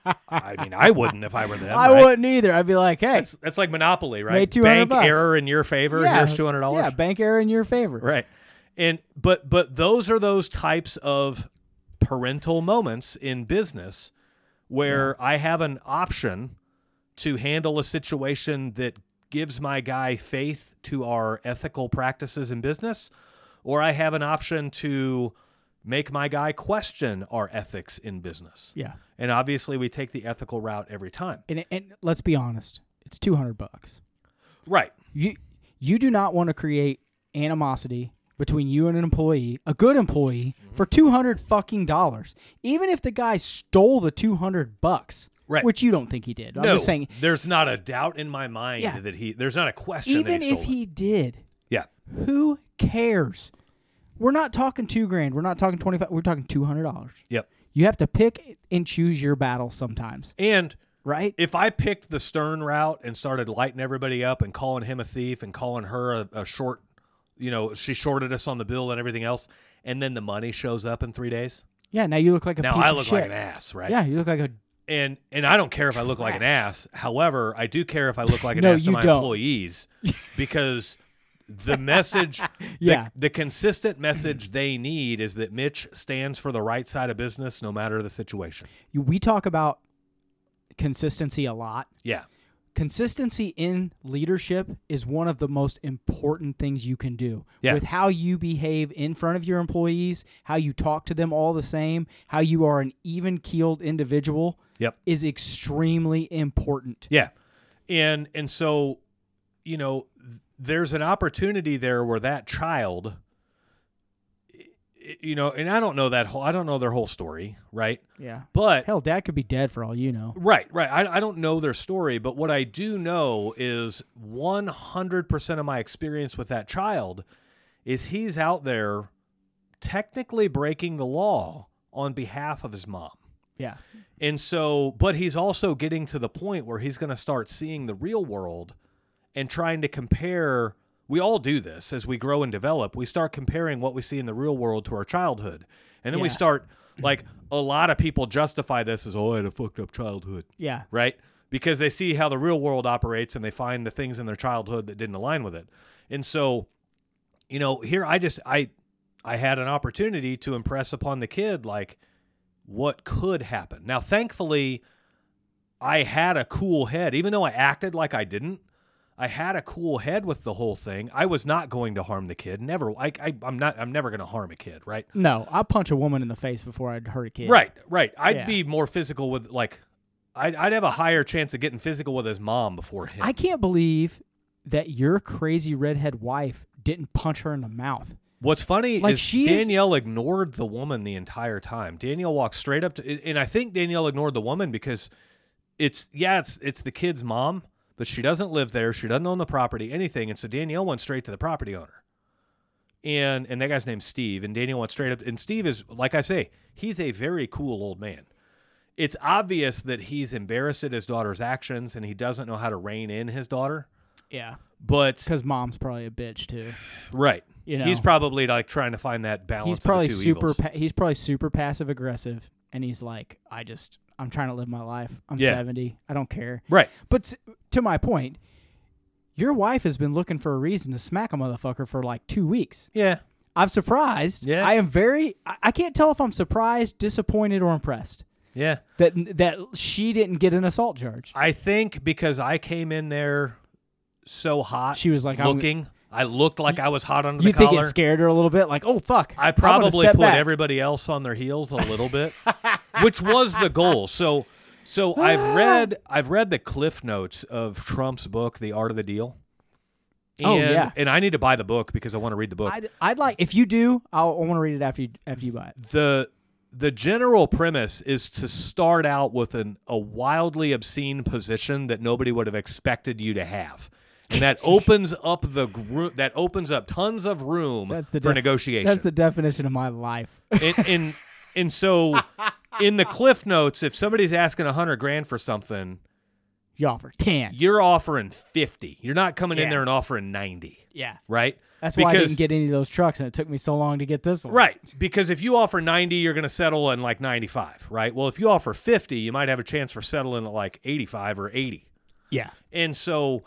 I mean, I wouldn't if I were them. I wouldn't either. I'd be like, hey, that's like Monopoly, right? Made $200. Bank error in your favor. Yeah, here's $200. Yeah, bank error in your favor. Right. And but those are those types of parental moments in business where I have an option to handle a situation that gives my guy faith to our ethical practices in business, or I have an option to make my guy question our ethics in business. Yeah. And obviously we take the ethical route every time. And let's be honest, it's $200. Right. You do not want to create animosity between you and an employee, a good employee, for $200 fucking dollars. Even if the guy stole the $200, right, which you don't think he did. I'm no, just saying, there's not a doubt in my mind that there's not a question even that he stole if he did. Yeah. Who cares? We're not talking $2,000. We're not talking $25. We're talking $200. Yep. You have to pick and choose your battles sometimes. And right, if I picked the stern route and started lighting everybody up and calling him a thief and calling her a short, she shorted us on the bill and everything else, and then the money shows up in 3 days. Yeah. Now you look like a piece of shit. Now I look like an ass, right? Yeah. You look like a. And I don't care if I look like an ass. However, I do care if I look like an ass to my employees because the message, the consistent message they need is that Mitch stands for the right side of business no matter the situation. We talk about consistency a lot. Yeah. Consistency in leadership is one of the most important things you can do. Yeah. With how you behave in front of your employees, how you talk to them all the same, how you are an even-keeled individual is extremely important. Yeah. And so, there's an opportunity there where that child, and I don't know their whole story, right? Yeah. But hell, dad could be dead for all you know. Right. I don't know their story, but what I do know is 100% of my experience with that child is he's out there technically breaking the law on behalf of his mom. Yeah. And so, but he's also getting to the point where he's going to start seeing the real world and trying to compare. We all do this as we grow and develop. We start comparing what we see in the real world to our childhood. And then we start, like, a lot of people justify this as, oh, I had a fucked up childhood. Yeah. Right? Because they see how the real world operates and they find the things in their childhood that didn't align with it. And so, here I had an opportunity to impress upon the kid, like, what could happen. Now, thankfully, I had a cool head. Even though I acted like I didn't, I had a cool head with the whole thing. I was not going to harm the kid. Never. I'm never going to harm a kid, right? No, I'll punch a woman in the face before I'd hurt a kid. Right. I'd be more physical with, like, I'd have a higher chance of getting physical with his mom before him. I can't believe that your crazy redhead wife didn't punch her in the mouth. What's funny Like, is she is- Danielle ignored the woman the entire time. Danielle walked straight up to, and I think Danielle ignored the woman because it's the kid's mom, but she doesn't live there. She doesn't own the property, anything. And so Danielle went straight to the property owner. And that guy's name's Steve, and Danielle went straight up. And Steve is, like I say, he's a very cool old man. It's obvious that he's embarrassed at his daughter's actions, and he doesn't know how to rein in his daughter. Yeah. But Because mom's probably a bitch too. right, You know? he's probably like trying to find that balance. He's probably of the two evils. he's probably super passive aggressive, and he's like, I'm trying to live my life. I'm Yeah. 70. I don't care. Right. But to my point, your wife has been looking for a reason to smack a motherfucker for like 2 weeks. Yeah. I'm surprised. Yeah. I am I can't tell if I'm surprised, disappointed, or impressed Yeah. that she didn't get an assault charge. I think because I came in there so hot, She was like, looking. I looked like I was hot under You the think collar. it scared her a little bit? Like, oh, fuck. I I'm gonna probably step put back. everybody else on their heels a little bit, which was the goal. So I've read the cliff notes of Trump's book, The Art of the Deal. And, Oh, yeah. And I need to buy the book because I want to read the book. I'd like, if you do, I want to read it after you buy it. The general premise is to start out with a wildly obscene position that nobody would have expected you to have, and that opens up tons of room for negotiation. That's the definition of my life. and so in the cliff notes, if somebody's asking $100,000 for something, You offer 10. you're offering 50. You're not coming in Yeah. there and offering 90. Yeah. Right? That's why I didn't get any of those trucks, and it took me so long to get this one. Right, because if you offer 90, you're going to settle in like 95, right? Well, if you offer 50, you might have a chance for settling at like 85 or 80. Yeah. And so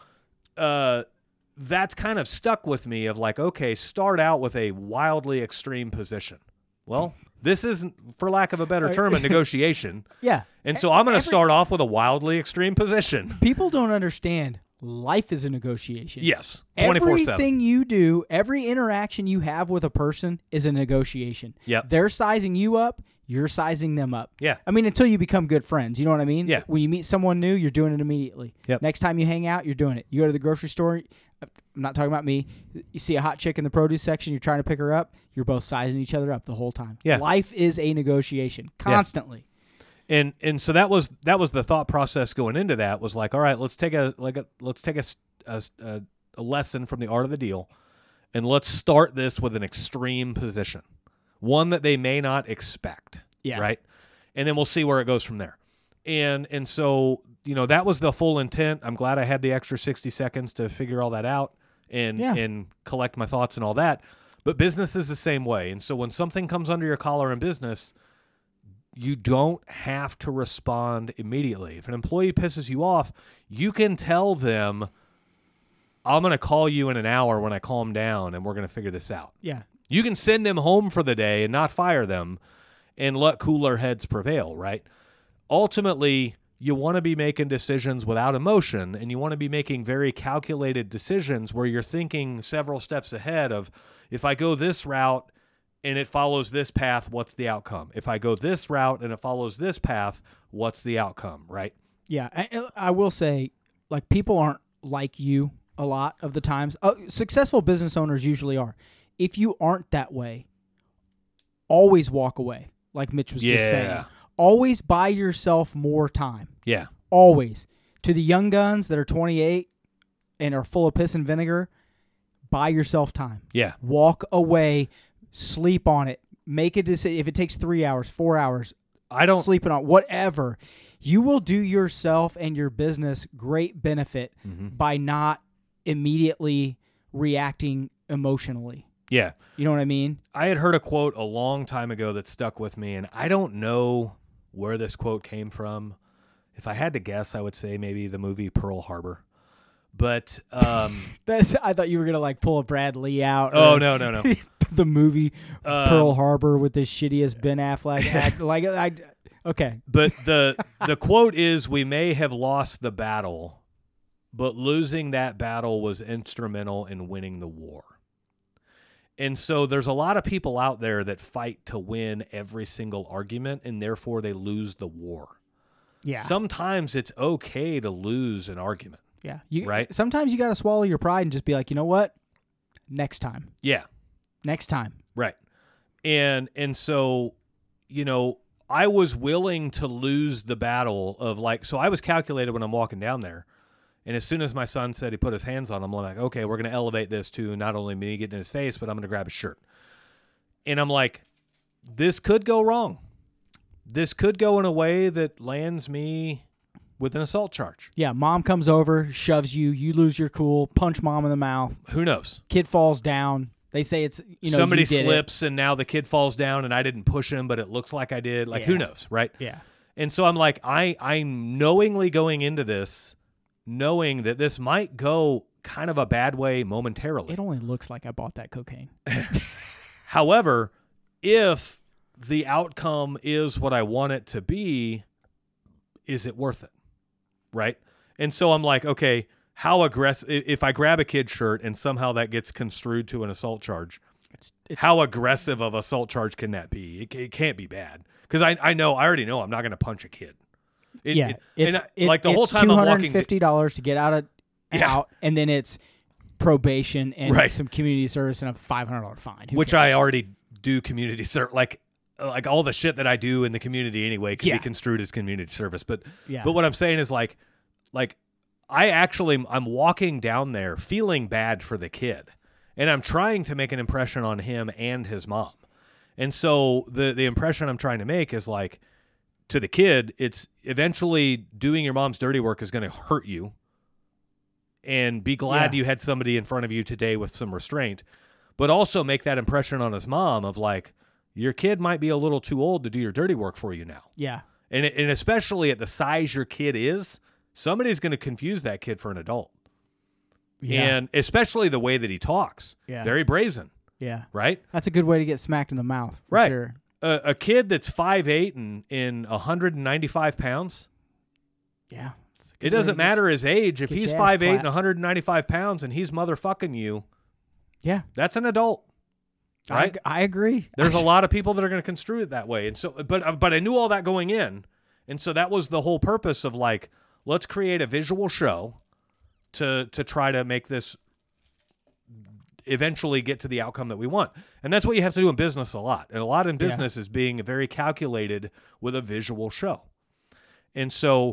that's kind of stuck with me of like, okay, start out with a wildly extreme position. Well, this isn't, for lack of a better term, a negotiation. Yeah. And so I'm going to start off with a wildly extreme position. People don't understand life is a negotiation. Yes, 24/7. Everything you do, every interaction you have with a person is a negotiation. Yep. They're sizing you up, you're sizing them up. Yeah. I mean, until you become good friends. You know what I mean? Yeah. When you meet someone new, you're doing it immediately. Yep. Next time you hang out, you're doing it. You go to the grocery store, I'm not talking about me. You see a hot chick in the produce section, you're trying to pick her up, you're both sizing each other up the whole time. Yeah. Life is a negotiation constantly. And so that was the thought process going into that, was like, all right, let's take a lesson from the art of the deal, and let's start this with an extreme position, one that they may not expect. Yeah. Right. And then we'll see where it goes from there. And so, that was the full intent. I'm glad I had the extra 60 seconds to figure all that out and collect my thoughts and all that. But business is the same way. And so when something comes under your collar in business, you don't have to respond immediately. If an employee pisses you off, you can tell them, I'm going to call you in an hour when I calm down, and we're going to figure this out. Yeah. You can send them home for the day and not fire them and let cooler heads prevail, right? Ultimately, you want to be making decisions without emotion, and you want to be making very calculated decisions where you're thinking several steps ahead of, if I go this route and it follows this path, what's the outcome? If I go this route and it follows this path, what's the outcome, right? Yeah. I will say, like, people aren't like you a lot of the times. Successful business owners usually are. If you aren't that way, always walk away, like Mitch was just saying. Always buy yourself more time. Yeah. Always. To the young guns that are 28 and are full of piss and vinegar, buy yourself time. Yeah. Walk away. Sleep on it. Make a decision. If it takes 3 hours, 4 hours, sleeping on whatever, you will do yourself and your business great benefit by not immediately reacting emotionally. Yeah. You know what I mean? I had heard a quote a long time ago that stuck with me, and I don't know where this quote came from. If I had to guess, I would say maybe the movie Pearl Harbor. But I thought you were gonna like pull a Brad Lee out. Oh no. The movie Pearl Harbor with the shittiest Ben Affleck act. Okay. But the quote is, "We may have lost the battle, but losing that battle was instrumental in winning the war." And so there's a lot of people out there that fight to win every single argument, and therefore they lose the war. Yeah. Sometimes it's okay to lose an argument. Yeah. Right? Sometimes you got to swallow your pride and just be like, you know what? Next time. Yeah. Next time. Right. And so, I was willing to lose the battle of so I was calculated when I'm walking down there. And as soon as my son said he put his hands on him, I'm like, okay, we're going to elevate this to not only me getting in his face, but I'm going to grab his shirt. And I'm like, this could go wrong. This could go in a way that lands me with an assault charge. Yeah, mom comes over, shoves you, you lose your cool, punch mom in the mouth. Who knows? Kid falls down. They say it's, somebody you did slips and now the kid falls down and I didn't push him, but it looks like I did. Like, who knows, right? Yeah. And so I'm like, I'm knowingly going into this, knowing that this might go kind of a bad way momentarily. It only looks like I bought that cocaine. However, if the outcome is what I want it to be, is it worth it? Right? And so I'm like, okay, how aggressive, if I grab a kid's shirt and somehow that gets construed to an assault charge, It's how aggressive of assault charge can that be? It can't be bad. Because I already know I'm not going to punch a kid. It's the whole time I'm walking, $250 to get out, and then it's probation and some community service and a $500 fine. Which I already do community service, like all the shit that I do in the community anyway can be construed as community service. But what I'm saying is like I'm walking down there feeling bad for the kid, and I'm trying to make an impression on him and his mom. And so the impression I'm trying to make is like, to the kid, it's eventually doing your mom's dirty work is going to hurt you, and be glad you had somebody in front of you today with some restraint, but also make that impression on his mom of like, your kid might be a little too old to do your dirty work for you now. Yeah. And especially at the size your kid is, somebody's going to confuse that kid for an adult. Yeah. And especially the way that he talks. Yeah. Very brazen. Yeah. Right? That's a good way to get smacked in the mouth. For right. Sure. A kid that's 5'8" and 195 pounds. Yeah. It doesn't matter his age. If he's 5'8" and 195 pounds and he's motherfucking you, that's an adult. Right? I agree. There's a lot of people that are going to construe it that way. And so, but I knew all that going in. And so that was the whole purpose of like, let's create a visual show to try to make this eventually get to the outcome that we want. And that's what you have to do in business a lot. And a lot in business is being very calculated with a visual show. And so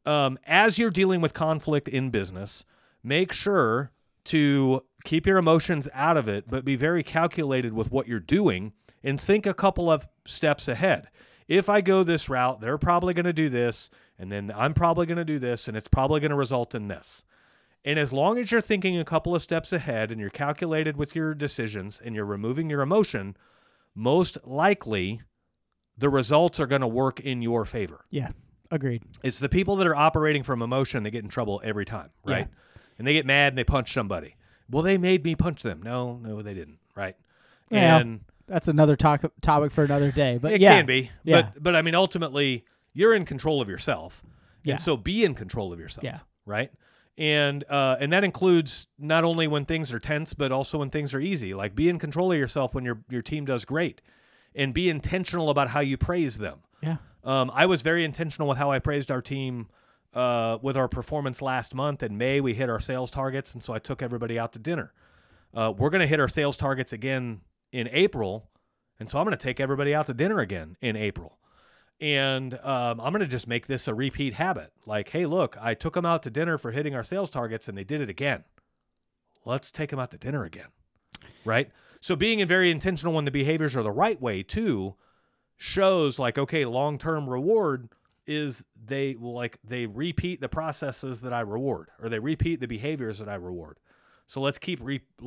as you're dealing with conflict in business, make sure to keep your emotions out of it, but be very calculated with what you're doing and think a couple of steps ahead. If I go this route, they're probably going to do this, and then I'm probably going to do this, and it's probably going to result in this. And as long as you're thinking a couple of steps ahead and you're calculated with your decisions and you're removing your emotion, most likely the results are going to work in your favor. Yeah, agreed. It's the people that are operating from emotion that get in trouble every time, right? Yeah. And they get mad and they punch somebody. Well, they made me punch them. No, they didn't, right? Yeah, and that's another topic for another day. But it can be. Yeah. But I mean, ultimately, you're in control of yourself. Yeah. And so be in control of yourself, right? And that includes not only when things are tense, but also when things are easy. Like, be in control of yourself when your team does great, and be intentional about how you praise them. Yeah. I was very intentional with how I praised our team with our performance last month. In May, we hit our sales targets, and so I took everybody out to dinner. We're going to hit our sales targets again in April, and so I'm going to take everybody out to dinner again in April. And I'm going to just make this a repeat habit. Like, hey, look, I took them out to dinner for hitting our sales targets, and they did it again. Let's take them out to dinner again, right? So being very intentional when the behaviors are the right way, too, shows like, okay, long-term reward is they repeat the processes that I reward, or they repeat the behaviors that I reward. So let's keep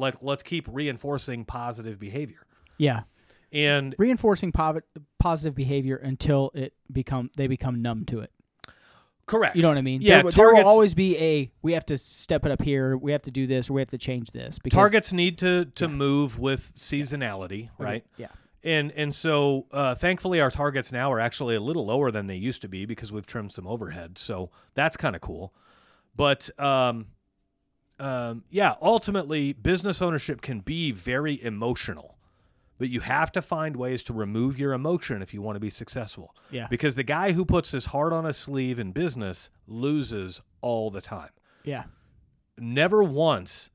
reinforcing positive behavior. Yeah. And reinforcing positive behavior until they become numb to it. Correct. You know what I mean? Yeah. There will always be we have to step it up here, we have to do this, or we have to change this. Because targets need to move with seasonality, right? Yeah. And so thankfully our targets now are actually a little lower than they used to be because we've trimmed some overhead. So that's kind of cool. But ultimately business ownership can be very emotional. But you have to find ways to remove your emotion if you want to be successful. Yeah. Because the guy who puts his heart on his sleeve in business loses all the time. Yeah. Never once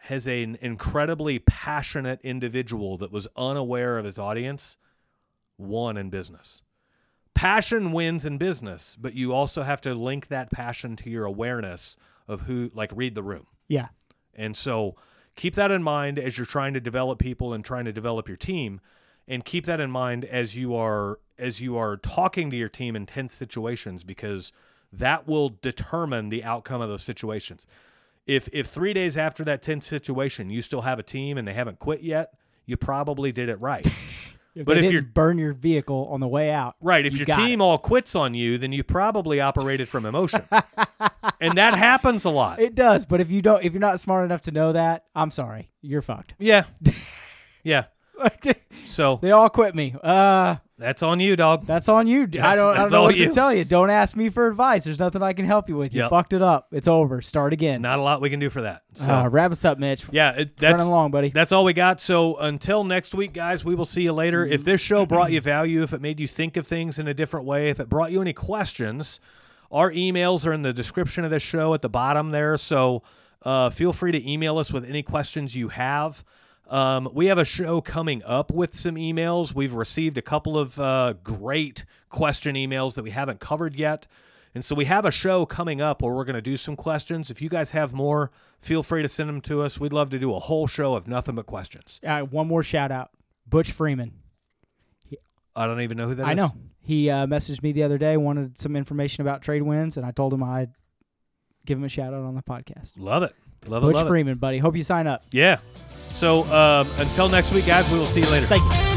has an incredibly passionate individual that was unaware of his audience won in business. Passion wins in business, but you also have to link that passion to your awareness of who, like, read the room. Yeah. And so keep that in mind as you're trying to develop people and trying to develop your team, and keep that in mind as you are talking to your team in tense situations, because that will determine the outcome of those situations. If 3 days after that tense situation you still have a team and they haven't quit yet, you probably did it right. But if you burn your vehicle on the way out, right? If your team all quits on you, then you probably operated from emotion, and that happens a lot. It does, but if you're not smart enough to know that, I'm sorry, you're fucked. Yeah, yeah. So they all quit me. That's on you, dog. That's on you. I don't know what to tell you. Don't ask me for advice. There's nothing I can help you with. You fucked it up. It's over. Start again. Not a lot we can do for that. So wrap us up, Mitch. Yeah, running along, buddy. That's all we got. So until next week, guys, we will see you later. If this show brought you value, if it made you think of things in a different way, if it brought you any questions, our emails are in the description of this show at the bottom there. So feel free to email us with any questions you have. We have a show coming up with some emails. We've received a couple of great question emails that we haven't covered yet. And so we have a show coming up where we're going to do some questions. If you guys have more, feel free to send them to us. We'd love to do a whole show of nothing but questions. One more shout out. Butch Freeman. I don't even know who that is. I know. He messaged me the other day, wanted some information about Tradewinds, and I told him I'd give him a shout out on the podcast. Love it. Love Butch Freeman, buddy. Hope you sign up. Yeah. So until next week, guys, we will see you later.